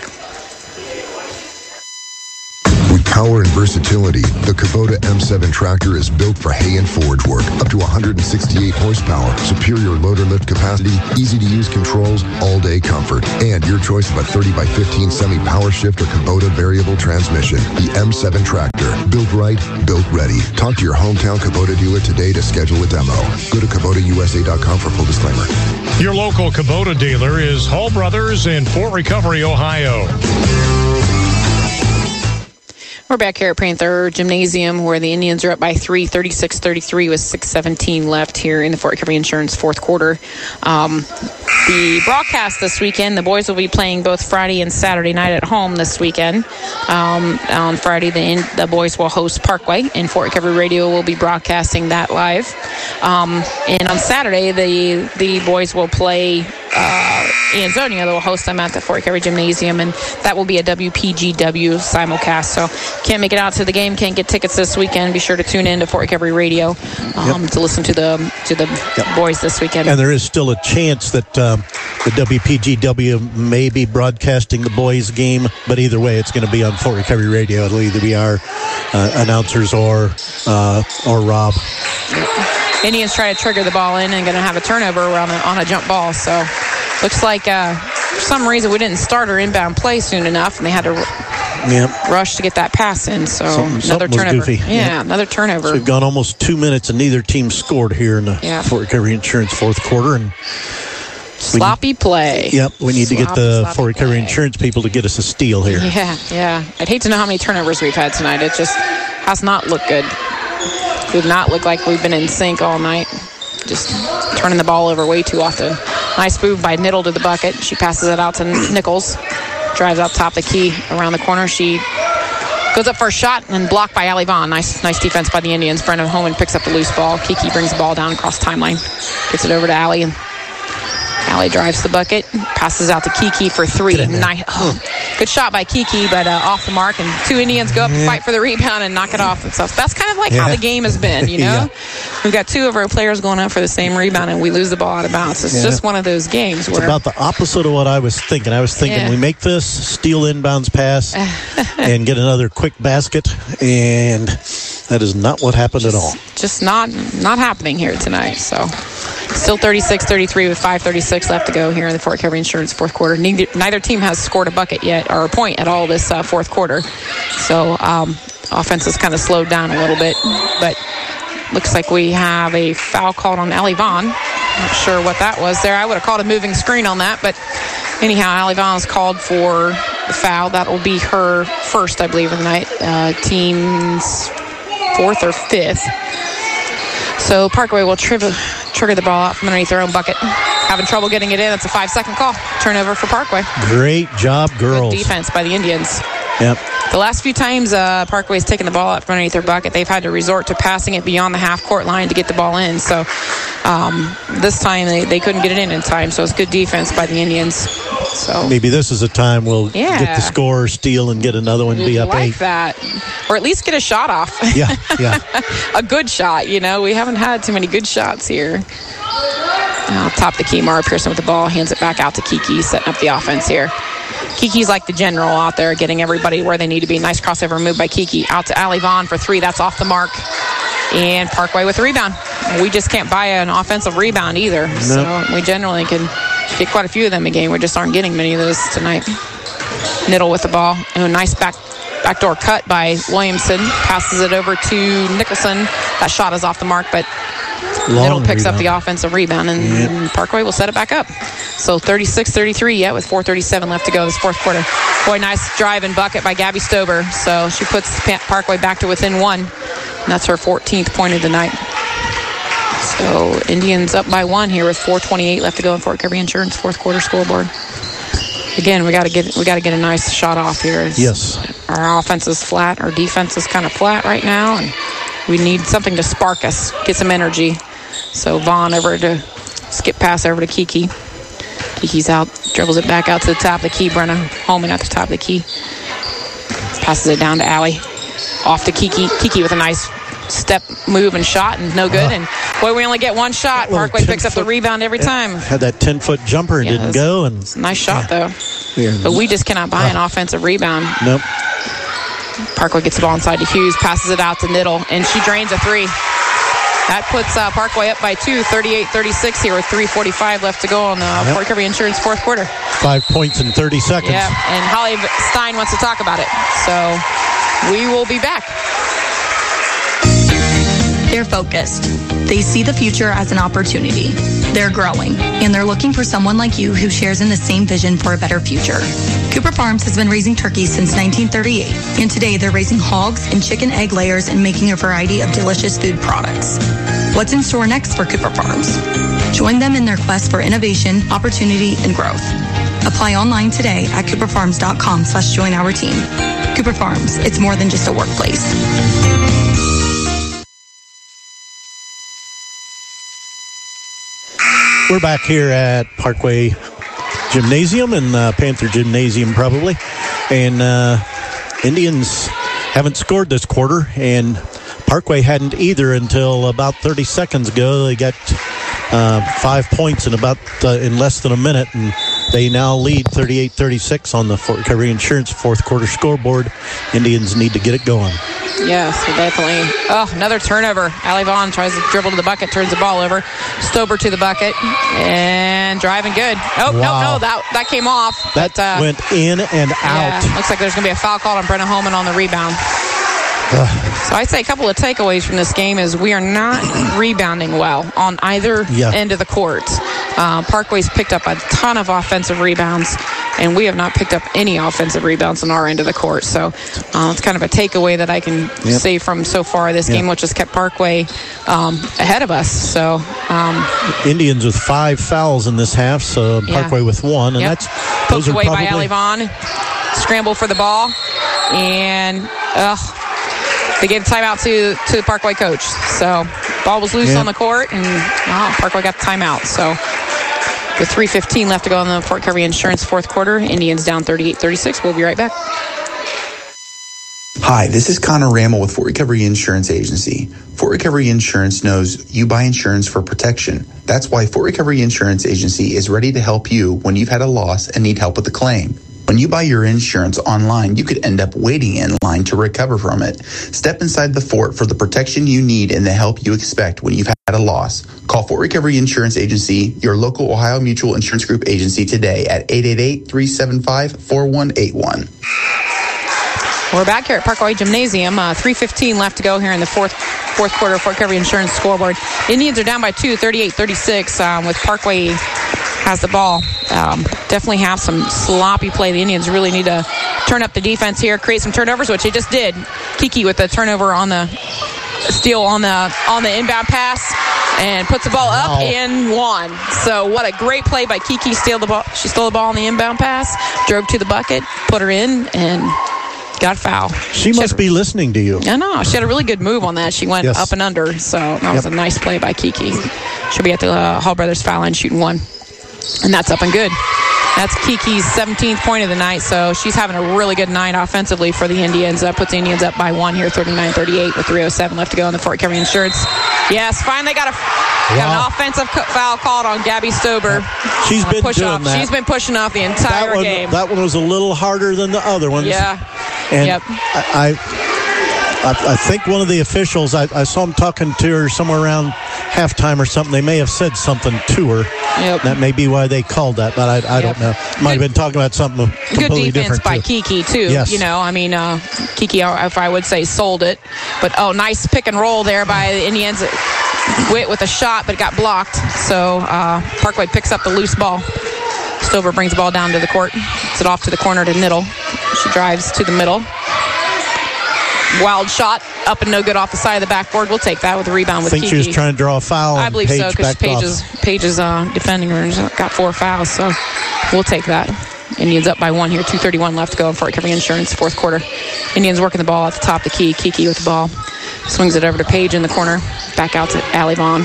With power and versatility, the Kubota M7 tractor is built for hay and forage work. Up to 168 horsepower, superior loader lift capacity, easy-to-use controls, all-day comfort, and your choice of a 30x15 semi-power shift or Kubota variable transmission. The M7 tractor, built right, built ready. Talk to your hometown Kubota dealer today to schedule a demo. Go to KubotaUSA.com for full disclaimer. Your local Kubota dealer is Hall Brothers in Fort Recovery, Ohio. We're back here at Panther Gymnasium, where the Indians are up by 3, 36-33 with 6:17 left here in the Fort Recovery Insurance fourth quarter. The broadcast this weekend, the boys will be playing both Friday and Saturday night at home this weekend. On Friday, the boys will host Parkway, and Fort Recovery Radio will be broadcasting that live. And on Saturday, the boys will play Ansonia. They'll host them at the Fort Recovery Gymnasium, and that will be a WPGW simulcast. So can't make it out to the game, can't get tickets this weekend. Be sure to tune in to Fort Recovery Radio to listen to the boys this weekend. And there is still a chance that the WPGW may be broadcasting the boys' game, but either way, it's going to be on Fort Recovery Radio. It'll either be our announcers or Rob. Indians try to trigger the ball in and going to have a turnover on a jump ball. So looks like for some reason we didn't start our inbound play soon enough, and they had to rush to get that pass in. So another turnover. Goofy. Yeah, another turnover. So we've gone almost 2 minutes, and neither team scored here in the Fort Recovery Insurance fourth quarter. And sloppy play. Yep, we need to get the Fort Recovery Insurance people to get us a steal here. Yeah. I'd hate to know how many turnovers we've had tonight. It just has not looked good. Did not look like we've been in sync all night. Just turning the ball over way too often. Nice move by Niddle to the bucket. She passes it out to Nichols. Drives up top the key around the corner. She goes up for a shot and blocked by Allie Vaughn. Nice defense by the Indians. Brennan Holman picks up the loose ball. Kiki brings the ball down across the timeline. Gets it over to Allie. And Allie drives the bucket. Passes out to Kiki for three. Good shot by Kiki, but off the mark. And two Indians go up and fight for the rebound and knock it off themselves. That's kind of like how the game has been, you know? We've got two of our players going up for the same rebound, and we lose the ball out of bounds. It's just one of those games where... It's about the opposite of what I was thinking. I was thinking we make this, steal inbounds pass, and get another quick basket, and that is not what happened at all. Just not happening here tonight, so... Still 36-33 with 5:36 left to go here in the Fort Recovery Insurance fourth quarter. Neither team has scored a bucket yet, or a point at all this fourth quarter. So offense has kind of slowed down a little bit. But looks like we have a foul called on Allie Vaughn. Not sure what that was there. I would have called a moving screen on that. But anyhow, Allie Vaughn is called for the foul. That will be her first, I believe, of the night. Team's fourth or fifth. So Parkway will trigger the ball out from underneath their own bucket. Having trouble getting it in. It's a 5-second call. Turnover for Parkway. Great job, girls. Good defense by the Indians. Yep. The last few times Parkway's taken the ball out from underneath their bucket, they've had to resort to passing it beyond the half-court line to get the ball in. So this time they couldn't get it in time. So it's good defense by the Indians. So maybe this is a time we'll get the score, steal, and get another one, be up 8. That. Or at least get a shot off. Yeah. A good shot, you know. We haven't had too many good shots here. Now top the key, Mara Pearson with the ball, hands it back out to Kiki, setting up the offense here. Kiki's like the general out there, getting everybody where they need to be. Nice crossover move by Kiki. Out to Allie Vaughn for 3. That's off the mark. And Parkway with the rebound. We just can't buy an offensive rebound either. Nope. So we generally can get quite a few of them a game. We just aren't getting many of those tonight. Niddle with the ball. And a nice backdoor cut by Williamson. Passes it over to Nicholson. That shot is off the mark, but Niddle picks up the offensive rebound, and Parkway will set it back up. So 36-33, with 4:37 left to go this fourth quarter. Boy, nice drive and bucket by Gabby Stober. So she puts Parkway back to within 1. And that's her 14th point of the night. So Indians up by 1 here with 4:28 left to go in Fort Recovery Insurance fourth quarter scoreboard. Again, we got to get a nice shot off here. Yes. Our offense is flat. Our defense is kind of flat right now, and We need something to spark us, get some energy. So Vaughn over to skip pass over to Kiki. Kiki's out, dribbles it back out to the top of the key. Brenna Holman at the top of the key. Passes it down to Allie. Off to Kiki. Kiki with a nice step, move, and shot, and no good. And boy, we only get one shot. Parkway picks up the rebound every time. Had that 10-foot jumper and didn't go. And it's a nice shot, though. But we just cannot buy an offensive rebound. Nope. Parkway gets the ball inside to Hughes, passes it out to Niddle, and she drains a three. That puts Parkway up by 2, 38-36 here with 3:45 left to go on the Fort Recovery Insurance fourth quarter. 5 points in 30 seconds. Yeah, and Holly Stein wants to talk about it. So we will be back. They're focused. They see the future as an opportunity. They're growing, and they're looking for someone like you who shares in the same vision for a better future. Cooper Farms has been raising turkeys since 1938, and today they're raising hogs and chicken egg layers and making a variety of delicious food products. What's in store next for Cooper Farms? Join them in their quest for innovation, opportunity, and growth. Apply online today at cooperfarms.com/join our team. Cooper Farms, it's more than just a workplace. We're back here at Parkway Gymnasium and Panther Gymnasium probably. And Indians haven't scored this quarter, and Parkway hadn't either until about 30 seconds ago. They got 5 points in less than a minute, and they now lead 38-36 on the Fort Recovery Insurance fourth quarter scoreboard. Indians need to get it going. Yes, definitely. Oh, another turnover. Allie Vaughn tries to dribble to the bucket, turns the ball over. Stober to the bucket, and driving good. Oh, wow. no, that came off. That went in and out. Yeah, looks like there's going to be a foul called on Brenna Holman on the rebound. So I'd say a couple of takeaways from this game is we are not rebounding well on either end of the court. Parkway's picked up a ton of offensive rebounds, and we have not picked up any offensive rebounds on our end of the court. So it's kind of a takeaway that I can say from so far this game, which has kept Parkway ahead of us. So Indians with 5 fouls in this half, so Parkway with 1. And that's poked away by Allie Vaughn. Scramble for the ball, and they gave timeout to the Parkway coach. So ball was loose on the court, and Parkway got the timeout. So with 3:15 left to go in the Fort Recovery Insurance fourth quarter, Indians down 38-36. We'll be right back. Hi, this is Connor Rammel with Fort Recovery Insurance Agency. Fort Recovery Insurance knows you buy insurance for protection. That's why Fort Recovery Insurance Agency is ready to help you when you've had a loss and need help with the claim. When you buy your insurance online, you could end up waiting in line to recover from it. Step inside the fort for the protection you need and the help you expect when you've had a loss. Call Fort Recovery Insurance Agency, your local Ohio Mutual Insurance Group agency today at 888-375-4181. We're back here at Parkway Gymnasium. 3:15 left to go here in the fourth quarter of Fort Recovery Insurance scoreboard. Indians are down by 2, 38-36 with Parkway has the ball. Definitely have some sloppy play. The Indians really need to turn up the defense here, create some turnovers, which they just did. Kiki with the turnover on the steal on the inbound pass, and puts the ball up and one. So what a great play by Kiki. Steal the ball. She stole the ball on the inbound pass, drove to the bucket, put her in, and got a foul. She must be listening to you. I know. She had a really good move on that. She went up and under, so that was a nice play by Kiki. She'll be at the Hall Brothers foul line shooting one. And that's up and good. That's Kiki's 17th point of the night, so she's having a really good night offensively for the Indians. That puts the Indians up by 1 here, 39-38 with 3:07 left to go in the Fort Recovery Insurance. Yes, finally got an offensive foul called on Gabby Stober. She's been doing that. She's been pushing off the entire game. That one was a little harder than the other ones. Yeah. And I think one of the officials, I saw him talking to her somewhere around halftime or something. They may have said something to her. Yep. That may be why they called that, but I don't know. Might have been talking about something completely different. Good defense by Kiki, too. Yes. You know, I mean, Kiki, if I would say, sold it. But, nice pick and roll there by the Indians. Witt with a shot, but it got blocked. So Parkway picks up the loose ball. Stover brings the ball down to the court. Gets it off to the corner to Niddle. She drives to the middle. Wild shot, up and no good off the side of the backboard. We'll take that with a rebound with Kiki. I think she was trying to draw a foul. I believe so, because Paige's defending her and got 4 fouls, so we'll take that. Indians up by 1 here, 2:31 left to go in Fort Recovery Insurance, fourth quarter. Indians working the ball at the top of the key. Kiki with the ball. Swings it over to Paige in the corner. Back out to Allie Vaughn.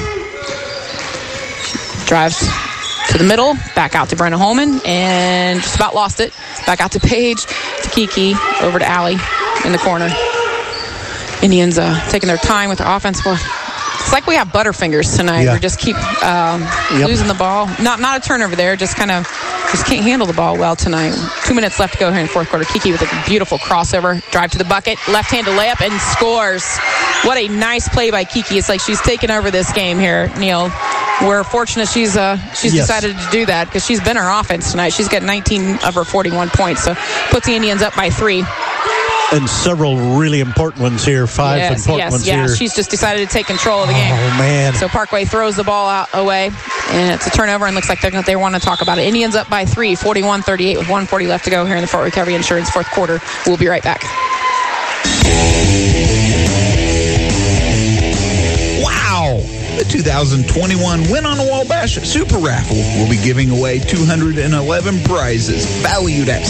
Drives to the middle. Back out to Brenna Holman. And just about lost it. Back out to Paige. To Kiki. Over to Allie in the corner. Indians taking their time with their offense. Well, it's like we have butterfingers tonight. Yeah. We just keep losing the ball. Not a turnover there. Just can't handle the ball well tonight. 2 minutes left to go here in the fourth quarter. Kiki with a beautiful crossover. Drive to the bucket. Left-handed layup and scores. What a nice play by Kiki. It's like she's taken over this game here, Neil. We're fortunate she's decided to do that because she's been our offense tonight. She's got 19 of her 41 points. So puts the Indians up by 3. And several really important ones here. Five important ones here. She's just decided to take control of the game. Oh, man. So Parkway throws the ball away, and it's a turnover, and looks like they want to talk about it. Indians up by 3, 41-38 with 1:40 left to go here in the Fort Recovery Insurance fourth quarter. We'll be right back. Wow! The 2021 Win on the Wabash Super Raffle will be giving away 211 prizes valued at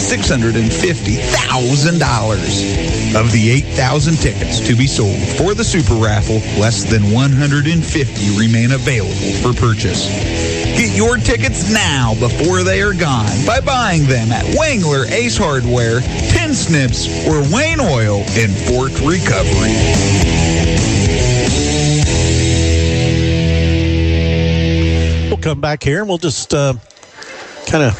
$650,000. Of the 8,000 tickets to be sold for the Super Raffle, less than 150 remain available for purchase. Get your tickets now before they are gone by buying them at Wangler Ace Hardware, Tin Snips, or Wayne Oil in Fort Recovery. Come back here and we'll just kind of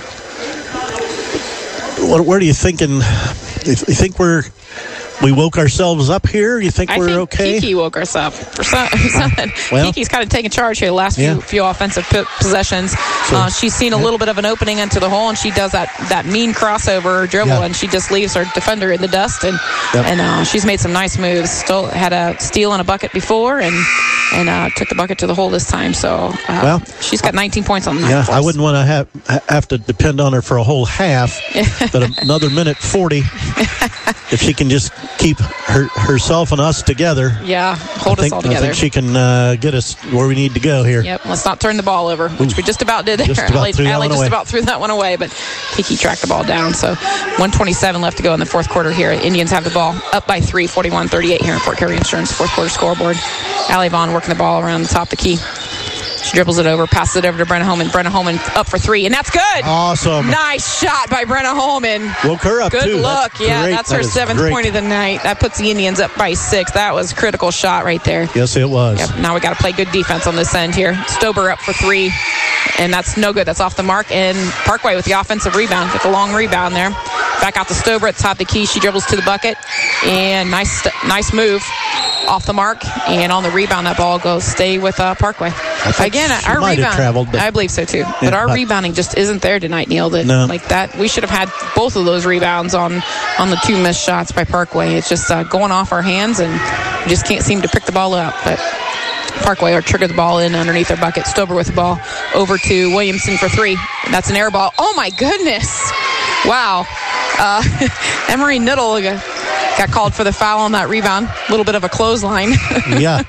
where are you thinking? You think we woke ourselves up here? You think we're okay? Kiki woke us up for something. Well, Kiki's kind of taking charge here the last few offensive possessions. So, she's seen a little bit of an opening into the hole, and she does that mean crossover dribble, and she just leaves her defender in the dust, and she's made some nice moves. Still had a steal and a bucket before, and took the bucket to the hole this time. So she's got 19 points on the night. Yeah, I wouldn't want to have to depend on her for a whole half, but another minute 40. If she can just keep herself and us together. Yeah, hold us all together. I think she can get us where we need to go here. Yep, let's not turn the ball over, which we just about did there. Allie just about threw that one away, but Kiki tracked the ball down. So 1:27 left to go in the fourth quarter here. Indians have the ball up by 3, 41-38 here in Fort Recovery Insurance fourth quarter scoreboard. Allie Vaughn working the ball around the top of the key. She dribbles it over, passes it over to Brenna Holman. Brenna Holman up for 3, and that's good. Awesome. Nice shot by Brenna Holman. Woke her up, good too. Look. That's her 7th point of the night. That puts the Indians up by 6. That was a critical shot right there. Yes, it was. Yep. Now we got to play good defense on this end here. Stober up for 3, and that's no good. That's off the mark, and Parkway with the offensive rebound. With a long rebound there. Back out to Stober at the top of the key. She dribbles to the bucket, and nice move. Off the mark, and on the rebound, that ball goes stay with Parkway. Again, our rebound, I believe so too. But our rebounding just isn't there tonight, Neil. Like that, we should have had both of those rebounds on the 2 missed shots by Parkway. It's just going off our hands, and we just can't seem to pick the ball up. But Parkway or trigger the ball in underneath their bucket. Stober with the ball over to Williamson for 3. That's an air ball. Oh my goodness! Wow. Emery Niddle got called for the foul on that rebound. A little bit of a clothesline. Yeah.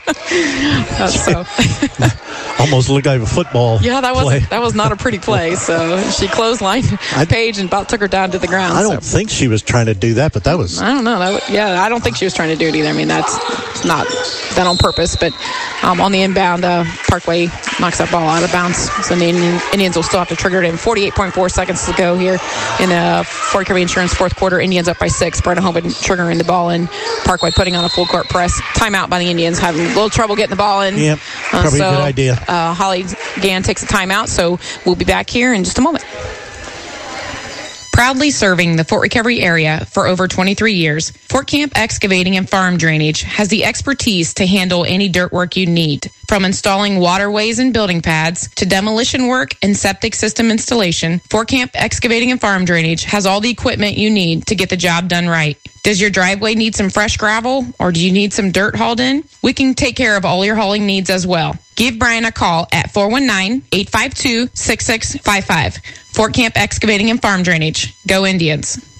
Almost looked like a football. Yeah, play. that was not a pretty play. So she clotheslined Paige and about took her down to the ground. I don't think she was trying to do that, but that was. I don't know. I don't think she was trying to do it either. I mean, that's not done on purpose. But on the inbound, Parkway knocks that ball out of bounds. So the Indians will still have to trigger it in. 48.4 seconds to go here in Fort Recovery Insurance fourth quarter. Indians up by 6. Brenna Holman triggering the ball in. Parkway putting on a full court press. Timeout by the Indians. Having a little trouble getting the ball in. Yep, probably a good idea. Holly Gann takes a timeout, so we'll be back here in just a moment. Proudly serving the Fort Recovery area for over 23 years, Fort Camp Excavating and Farm Drainage has the expertise to handle any dirt work you need. From installing waterways and building pads to demolition work and septic system installation, Fort Camp Excavating and Farm Drainage has all the equipment you need to get the job done right. Does your driveway need some fresh gravel, or do you need some dirt hauled in? We can take care of all your hauling needs as well. Give Brian a call at 419-852-6655. Fort Camp Excavating and Farm Drainage. Go Indians.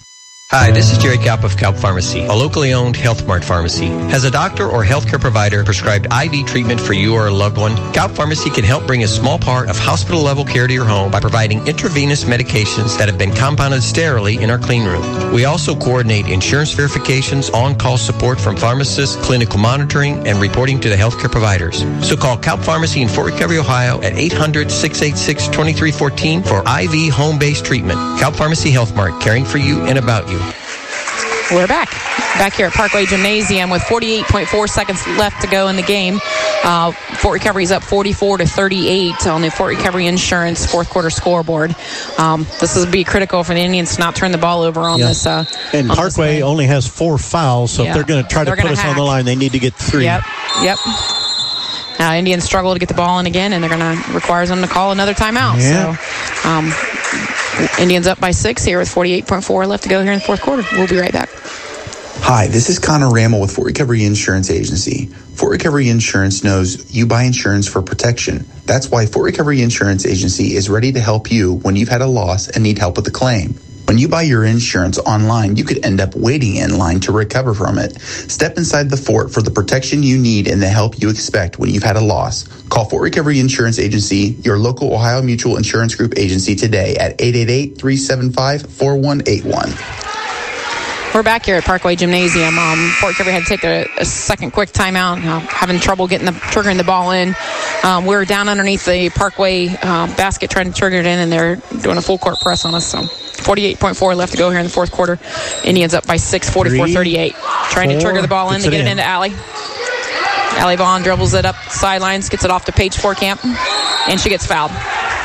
Hi, this is Jerry Kaup of Kaup Pharmacy, a locally owned Health Mart pharmacy. Has a doctor or healthcare provider prescribed IV treatment for you or a loved one? Kaup Pharmacy can help bring a small part of hospital-level care to your home by providing intravenous medications that have been compounded sterilely in our clean room. We also coordinate insurance verifications, on-call support from pharmacists, clinical monitoring, and reporting to the healthcare providers. So call Kaup Pharmacy in Fort Recovery, Ohio at 800-686-2314 for IV home-based treatment. Kaup Pharmacy Health Mart, caring for you and about you. We're back here at Parkway Gymnasium with 48.4 seconds left to go in the game. Fort Recovery's up 44-38 on the Fort Recovery Insurance fourth quarter scoreboard. This will be critical for the Indians to not turn the ball over on this. And Parkway only has 4 fouls, so if they're going to try to put us on the line, they need to get 3. Yep. Indians struggle to get the ball in again, and they're going to require them to call another timeout. Yeah. So, Indians up by 6 here with 48.4 left to go here in the fourth quarter. We'll be right back. Hi, this is Connor Rammel with Fort Recovery Insurance Agency. Fort Recovery Insurance knows you buy insurance for protection. That's why Fort Recovery Insurance Agency is ready to help you when you've had a loss and need help with the claim. When you buy your insurance online, you could end up waiting in line to recover from it. Step inside the fort for the protection you need and the help you expect when you've had a loss. Call Fort Recovery Insurance Agency, your local Ohio Mutual Insurance Group agency today at 888-375-4181. We're back here at Parkway Gymnasium. Fort Recovery had to take a second quick timeout, having trouble triggering the ball in. We were down underneath the Parkway basket trying to trigger it in, and they're doing a full court press on us. So 48.4 left to go here in the fourth quarter. Indians up by 6, 44-38. Trying to trigger the ball in to get it into Allie. Allie Vaughn dribbles it up sidelines, gets it off to Paige Forkamp, and she gets fouled.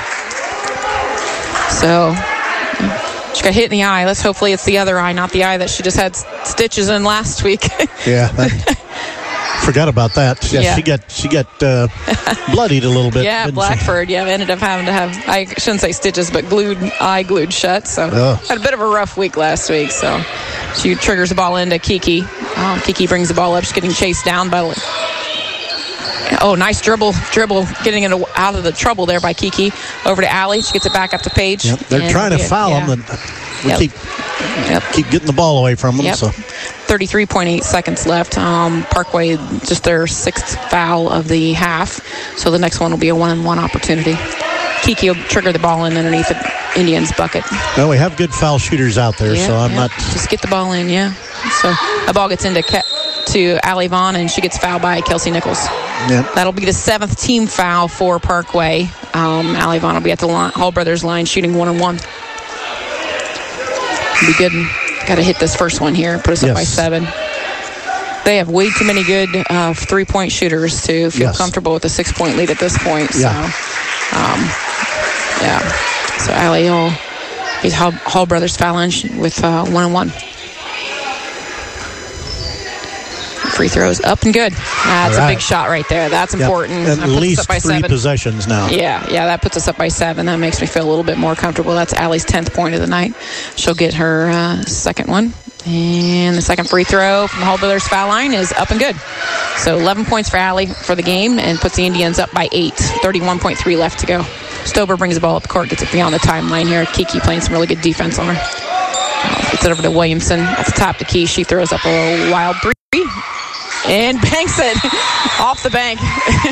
So she got hit in the eye. Hopefully it's the other eye, not the eye that she just had stitches in last week. Yeah. Forgot about that. Yeah. She got bloodied a little bit. Yeah, Blackford. Yeah, ended up having to have, I shouldn't say stitches, but eye glued shut. So had a bit of a rough week last week. So she triggers the ball into Kiki. Kiki brings the ball up. She's getting chased down by. Nice dribble, getting it out of the trouble there by Kiki. Over to Allie. She gets it back up to Paige. Yep. They're trying to foul them. We keep getting the ball away from them. Yep. So 33.8 seconds left. Parkway, just their 6th foul of the half. So the next one will be a 1-on-1 opportunity. Kiki will trigger the ball in underneath the Indians' bucket. Well, we have good foul shooters out there, so I'm not. Just get the ball in, So the ball gets into Allie Vaughn, and she gets fouled by Kelsey Nichols. Yep. That'll be the 7th team foul for Parkway. Allie Vaughn will be at the Hall Brothers line shooting 1-on-1. Be good. Got to hit this first one here. Put us up by 7. They have way too many good 3-point shooters to feel comfortable with a 6-point lead at this point. So, So Allie will be Hall Brothers fouling with 1-on-1. Free throws up and good. That's a big shot right there. That's important. At least 3 possessions now. Yeah, that puts us up by 7. That makes me feel a little bit more comfortable. That's Allie's 10th point of the night. She'll get her second one. And the second free throw from the Hall Brothers foul line is up and good. So 11 points for Allie for the game and puts the Indians up by 8. 31.3 left to go. Stober brings the ball up the court, gets it beyond the timeline here. Kiki playing some really good defense on her. Gets it over to Williamson at the top of the key. She throws up a little wild 3. And banks it off the bank.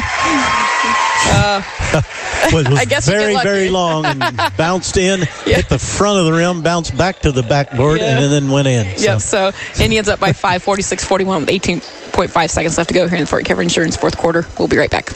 Was I guess very, very long and bounced in, hit the front of the rim, bounced back to the backboard, and then went in. Yep, so Indians up by 5, 46-41 with 18.5 seconds left to go here in the Fort Recovery Insurance fourth quarter. We'll be right back.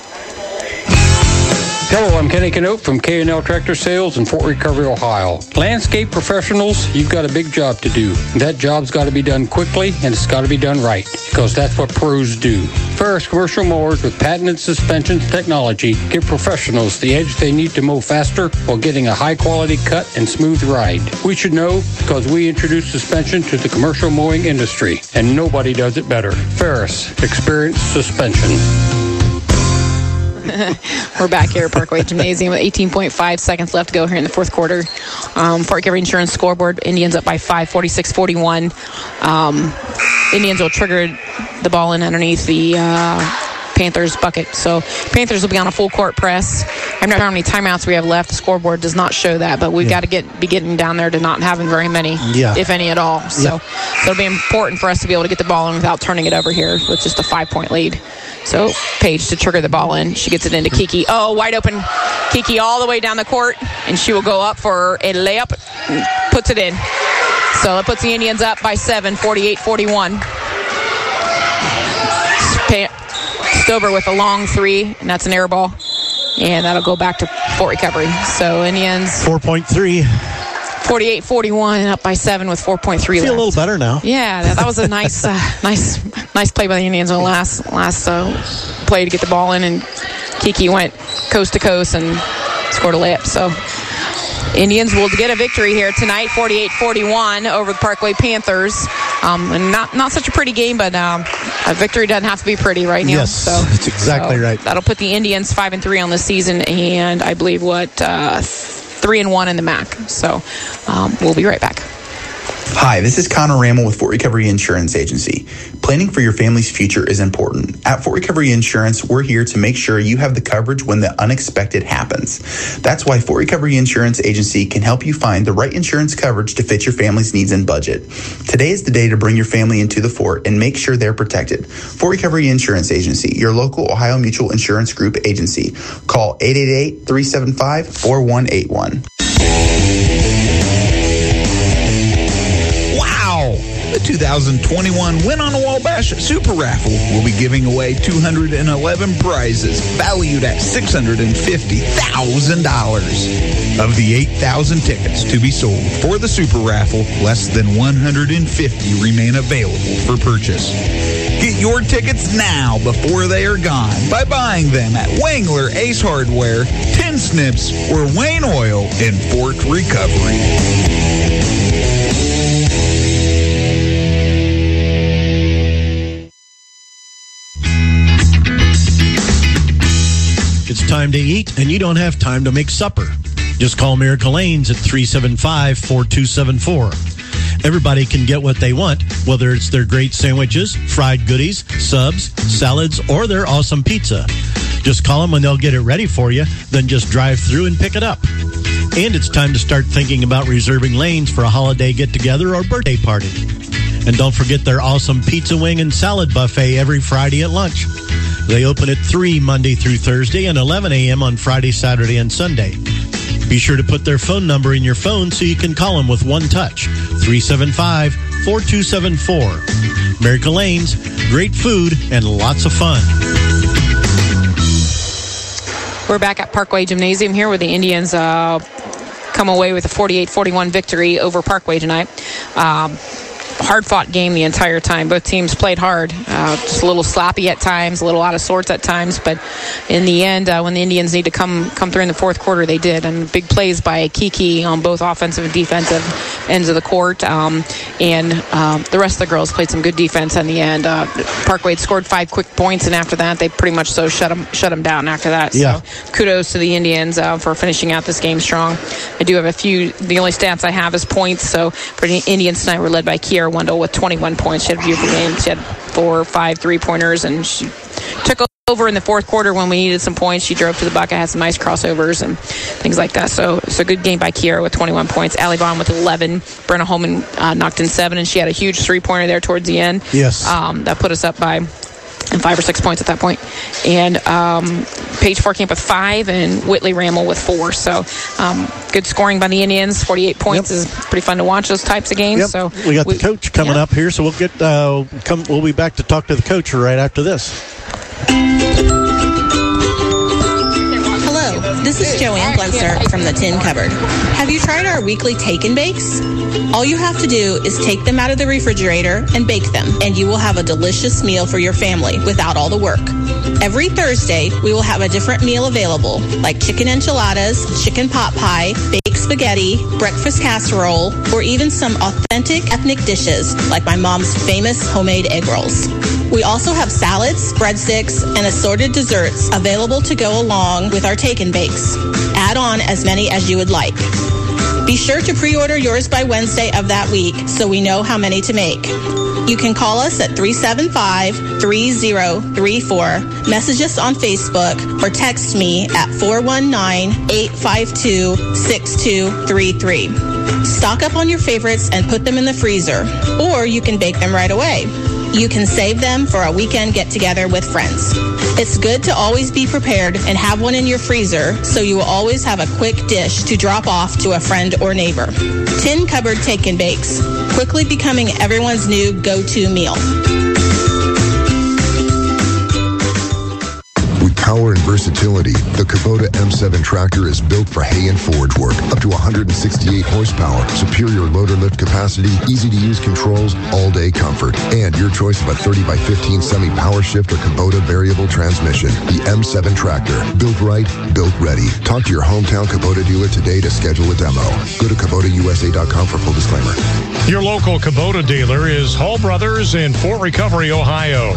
Hello, I'm Kenny Canote from K&L Tractor Sales in Fort Recovery, Ohio. Landscape professionals, you've got a big job to do. That job's got to be done quickly, and it's got to be done right, because that's what pros do. Ferris commercial mowers with patented suspension technology give professionals the edge they need to mow faster while getting a high-quality cut and smooth ride. We should know because we introduced suspension to the commercial mowing industry, and nobody does it better. Ferris, experience suspension. We're back here at Parkway Gymnasium with 18.5 seconds left to go here in the fourth quarter. Fort Recovery Insurance scoreboard, Indians up by 5, 46-41. Indians will trigger the ball in underneath the Panthers bucket. So Panthers will be on a full court press. I'm not sure how many timeouts we have left. The scoreboard does not show that, but we've got to be getting down there to not having very many, if any at all. So it'll be important for us to be able to get the ball in without turning it over here with just a 5-point lead. So Paige to trigger the ball in. She gets it into Kiki. Oh, wide open. Kiki all the way down the court, and she will go up for a layup and puts it in. So it puts the Indians up by 7, 48-41. Stover with a long three, and that's an air ball. And that'll go back to Fort Recovery. So Indians 4.3. 48-41, up by 7 with 4.3 left. Feel a little better now. Yeah, that was a nice play by the Indians on the last play to get the ball in, and Kiki went coast to coast and scored a layup. So Indians will get a victory here tonight, 48-41 over the Parkway Panthers. And not such a pretty game, but a victory doesn't have to be pretty, right, Neil? Yes, that's exactly right. That'll put the Indians 5-3 on the season, and I believe 3-1 in the MAC. So we'll be right back. Hi, this is Connor Rammel with Fort Recovery Insurance Agency. Planning for your family's future is important. At Fort Recovery Insurance, we're here to make sure you have the coverage when the unexpected happens. That's why Fort Recovery Insurance Agency can help you find the right insurance coverage to fit your family's needs and budget. Today is the day to bring your family into the Fort and make sure they're protected. Fort Recovery Insurance Agency, your local Ohio Mutual Insurance Group agency. Call 888-375-4181. The 2021 Win on the Wabash Super Raffle will be giving away 211 prizes valued at $650,000. Of the 8,000 tickets to be sold for the Super Raffle, less than 150 remain available for purchase. Get your tickets now before they are gone by buying them at Wangler Ace Hardware, Tin Snips, or Wayne Oil in Fort Recovery. It's time to eat, and you don't have time to make supper. Just call Miracle Lanes at 375-4274. Everybody can get what they want, whether it's their great sandwiches, fried goodies, subs, salads, or their awesome pizza. Just call them and they'll get it ready for you, then just drive through and pick it up. And it's time to start thinking about reserving lanes for a holiday get-together or birthday party. And don't forget their awesome pizza wing and salad buffet every Friday at lunch. They open at 3 Monday through Thursday and 11 a.m. on Friday, Saturday, and Sunday. Be sure to put their phone number in your phone so you can call them with one touch. 375-4274. Miracle Lanes, great food and lots of fun. We're back at Parkway Gymnasium here where the Indians come away with a 48-41 victory over Parkway tonight. Hard-fought game the entire time. Both teams played hard. Just a little sloppy at times, a little out of sorts at times. But in the end, when the Indians need to come through in the fourth quarter, they did. And big plays by Kiki on both offensive and defensive ends of the court. And the rest of the girls played some good defense in the end. Parkway scored 5 quick points, and after that, they pretty much shut them down after that. Yeah. So kudos to the Indians for finishing out this game strong. I do have a few. The only stats I have is points. So for the Indians tonight, we're led by Kiara Wendell with 21 points. She had a beautiful game. She had 4 or 5 3-pointers, and she took over in the fourth quarter when we needed some points. She drove to the bucket, had some nice crossovers and things like that. So it's a good game by Kiara with 21 points. Allie Vaughn with 11. Brenna Holman knocked in 7, and she had a huge 3-pointer there towards the end. Yes. That put us up by 5 or 6 points at that point. And Paige Forkamp with 5 and Whitley Rammel with 4. So good scoring by the Indians. 48 points is pretty fun to watch those types of games. Yep. So we got the coach coming up here, so we'll get we'll be back to talk to the coach right after this. Hello, this is Joanne Glenser from the Tin Cupboard. Have you tried our weekly take and bakes? All you have to do is take them out of the refrigerator and bake them, and you will have a delicious meal for your family without all the work. Every Thursday, we will have a different meal available, like chicken enchiladas, chicken pot pie, baked spaghetti, breakfast casserole, or even some authentic ethnic dishes, like my mom's famous homemade egg rolls. We also have salads, breadsticks, and assorted desserts available to go along with our take and bakes. Add on as many as you would like. Be sure to pre-order yours by Wednesday of that week so we know how many to make. You can call us at 375-3034, message us on Facebook, or text me at 419-852-6233. Stock up on your favorites and put them in the freezer, or you can bake them right away. You can save them for a weekend get-together with friends. It's good to always be prepared and have one in your freezer so you will always have a quick dish to drop off to a friend or neighbor. Tin Cupboard Take and Bakes, quickly becoming everyone's new go-to meal. With power and versatility, the Kubota M7 tractor is built for hay and forage work. Up to 168 horsepower, superior loader lift capacity, easy-to-use controls, all-day comfort, and your choice of a 30x15 semi-power shift or Kubota variable transmission. The M7 tractor, built right, built ready. Talk to your hometown Kubota dealer today to schedule a demo. Go to KubotaUSA.com for full disclaimer. Your local Kubota dealer is Hall Brothers in Fort Recovery, Ohio.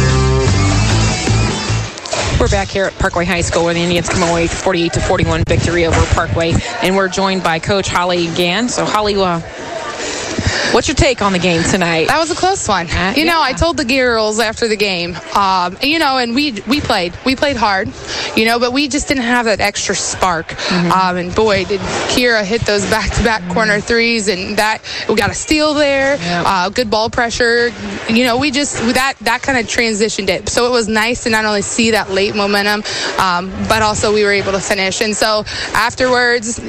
We're back here at Parkway High School where the Indians come away with 48-41 victory over Parkway. And we're joined by Coach Holly Gann. So, Holly, what's your take on the game tonight? That was a close one. You know, I told the girls after the game, and we played hard, but we just didn't have that extra spark. And boy, did Kira hit those back-to-back corner threes, and that we got a steal there. Good ball pressure. We just that kind of transitioned it. So it was nice to not only see that late momentum, but also we were able to finish. And so afterwards,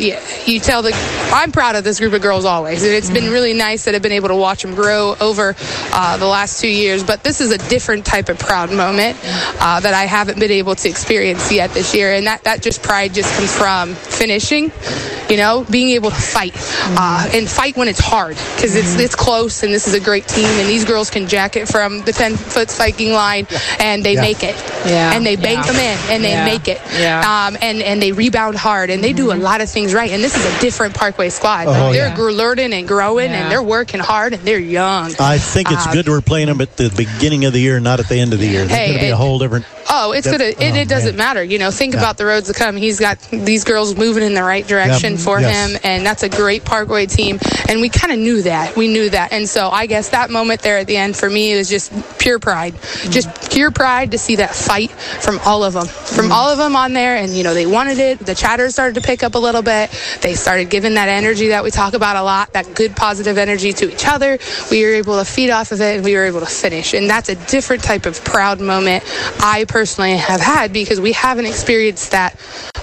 I'm proud of this group of girls always, and it's been really nice that I've been able to watch them grow over the last 2 years. But this is a different type of proud moment that I haven't been able to experience yet this year. And that pride just comes from finishing, being able to fight and fight when it's hard, because it's close, and this is a great team, and these girls can jack it from the 10-foot spiking line, and they make it. And they bank them in, and they make it. And they rebound hard, and they do a lot of things right. And this is a different Parkway squad. They're learning and growing, and they're working hard, and they're young. I think it's good we're playing them at the beginning of the year, not at the end of the year. It's going to be a whole different... it's good. It doesn't matter. Think about the roads to come. He's got these girls moving in the right direction for him, and that's a great Parkway team. And we kind of knew that. We knew that. And so I guess that moment there at the end for me was just pure pride. Just pure pride to see that fight from all of them. From all of them on there, and, they wanted it. The chatter started to pick up a little bit. They started giving that energy that we talk about a lot, that good positive energy to each other. We were able to feed off of it, and we were able to finish. And that's a different type of proud moment I personally have had, because we haven't experienced that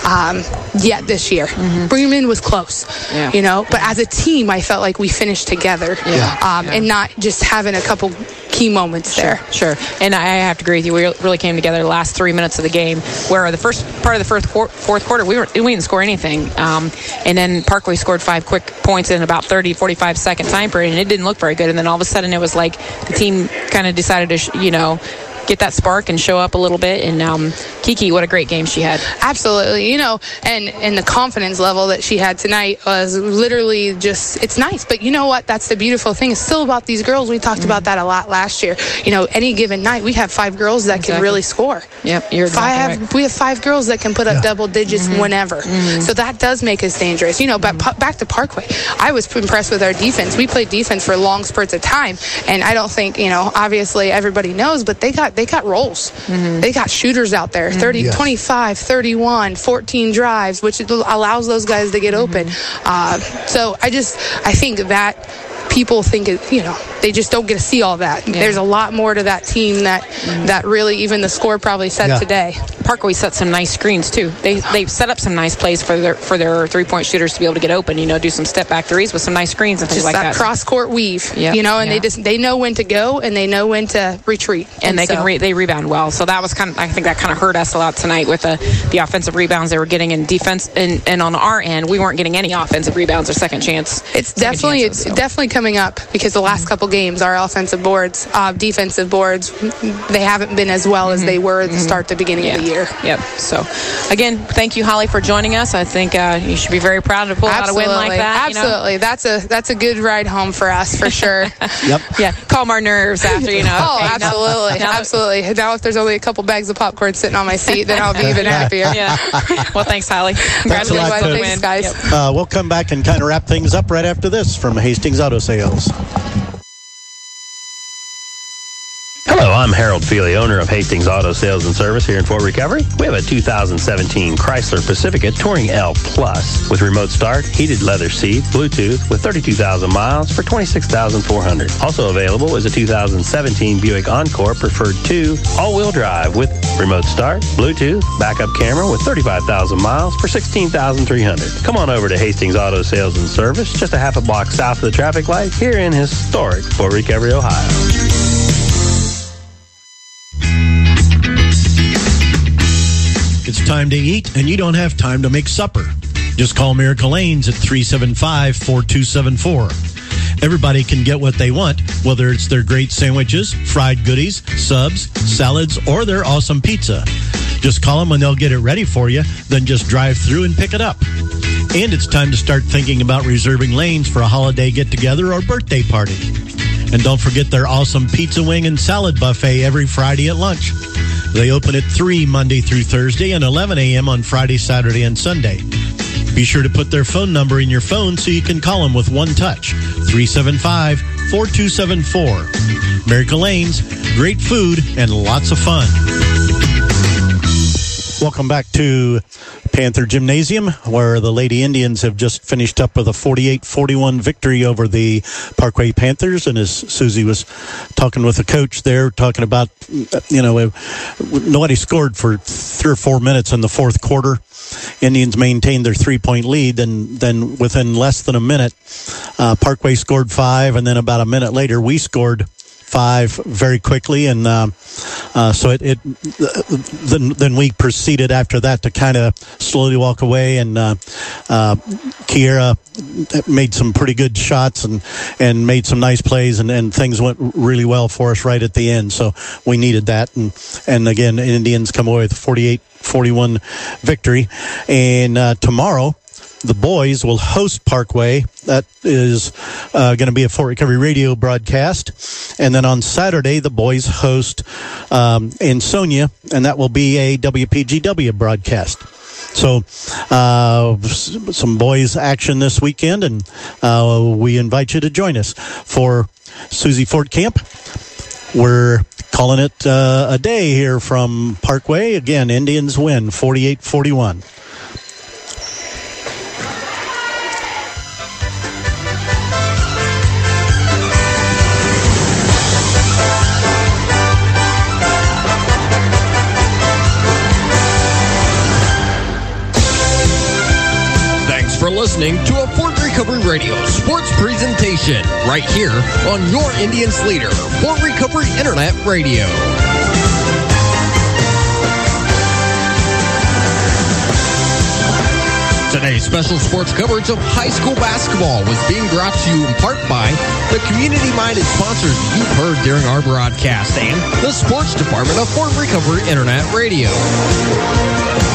yet this year. Bremen was close, but as a team, I felt like we finished together and not just having a couple key moments there. Sure. And I have to agree with you. We really came together the last 3 minutes of the game, where the first part of the fourth quarter, we didn't score anything. And then Parkway scored 5 quick points in about 30, 45 second time period, and it didn't look very good. And then all of a sudden it was like the team kind of decided to, get that spark and show up a little bit. And Kiki, what a great game she had. Absolutely. And the confidence level that she had tonight was literally just, it's nice. But you know what? That's the beautiful thing. It's still about these girls. We talked about that a lot last year. Any given night, we have 5 girls that can really score. Yep. You're exactly right. We have 5 girls that can put up double digits whenever. So that does make us dangerous. But back to Parkway, I was impressed with our defense. We played defense for long spurts of time. And I don't think, obviously everybody knows, but they got rolls. They got shooters out there, 30, 25, 31, 14 drives, which allows those guys to get open. So I think that people think, they just don't get to see all that. There's a lot more to that team that really even the score probably said today. Parkway set some nice screens too. They set up some nice plays for their 3-point shooters to be able to get open. Do some step back threes with some nice screens and things like that. Just that cross court weave. They know when to go and they know when to retreat. And they rebound well. So that was I think that kind of hurt us a lot tonight with the offensive rebounds they were getting in defense. And on our end, we weren't getting any offensive rebounds or second chance. It's definitely coming up, because the last couple games, our offensive boards, defensive boards, they haven't been as well as they were at the start, the beginning of the year. Yep. So, again, thank you, Holly, for joining us. I think you should be very proud to pull out a win like that. Absolutely. That's a good ride home for us, for sure. Yeah. Calm our nerves after, Oh, absolutely. Absolutely. Now, if there's only a couple bags of popcorn sitting on my seat, then I'll be even happier. Well, thanks, Holly. Congratulations. Thanks, guys. We'll come back and kind of wrap things up right after this from Hastings Auto Sales. I'm Harold Feely, owner of Hastings Auto Sales and Service here in Fort Recovery. We have a 2017 Chrysler Pacifica Touring L Plus with remote start, heated leather seats, Bluetooth with 32,000 miles for $26,400. Also available is a 2017 Buick Encore Preferred 2 all-wheel drive with remote start, Bluetooth, backup camera with 35,000 miles for $16,300. Come on over to Hastings Auto Sales and Service, just a half a block south of the traffic light here in historic Fort Recovery, Ohio. It's time to eat, and you don't have time to make supper. Just call Miracle Lanes at 375-4274. Everybody can get what they want, whether it's their great sandwiches, fried goodies, subs, salads, or their awesome pizza. Just call them and they'll get it ready for you, then just drive through and pick it up. And it's time to start thinking about reserving lanes for a holiday get-together or birthday party. And don't forget their awesome pizza wing and salad buffet every Friday at lunch. They open at 3 Monday through Thursday and 11 a.m. on Friday, Saturday, and Sunday. Be sure to put their phone number in your phone so you can call them with one touch. 375-4274. Miracle Lanes, great food and lots of fun. Welcome back to Panther Gymnasium, where the Lady Indians have just finished up with a 48-41 victory over the Parkway Panthers. And as Susie was talking with the coach there, talking about, nobody scored for 3 or 4 minutes in the fourth quarter. Indians maintained their 3-point lead, and then within less than a minute, Parkway scored 5, and then about a minute later, we scored 5 very quickly, and so then we proceeded after that to kind of slowly walk away, and Kiera made some pretty good shots and made some nice plays, and things went really well for us right at the end. So we needed that, and again, Indians come away with a 48-41 victory, and tomorrow the boys will host Parkway. That is going to be a Fort Recovery radio broadcast. And then on Saturday, the boys host Ansonia, and that will be a WPGW broadcast. So some boys action this weekend, and we invite you to join us. For Susie Fort Camp, we're calling it a day here from Parkway. Again, Indians win 48-41. For listening to a Fort Recovery Radio sports presentation right here on your Indians leader, Fort Recovery Internet Radio. Today's special sports coverage of high school basketball was being brought to you in part by the community-minded sponsors you've heard during our broadcast and the sports department of Fort Recovery Internet Radio.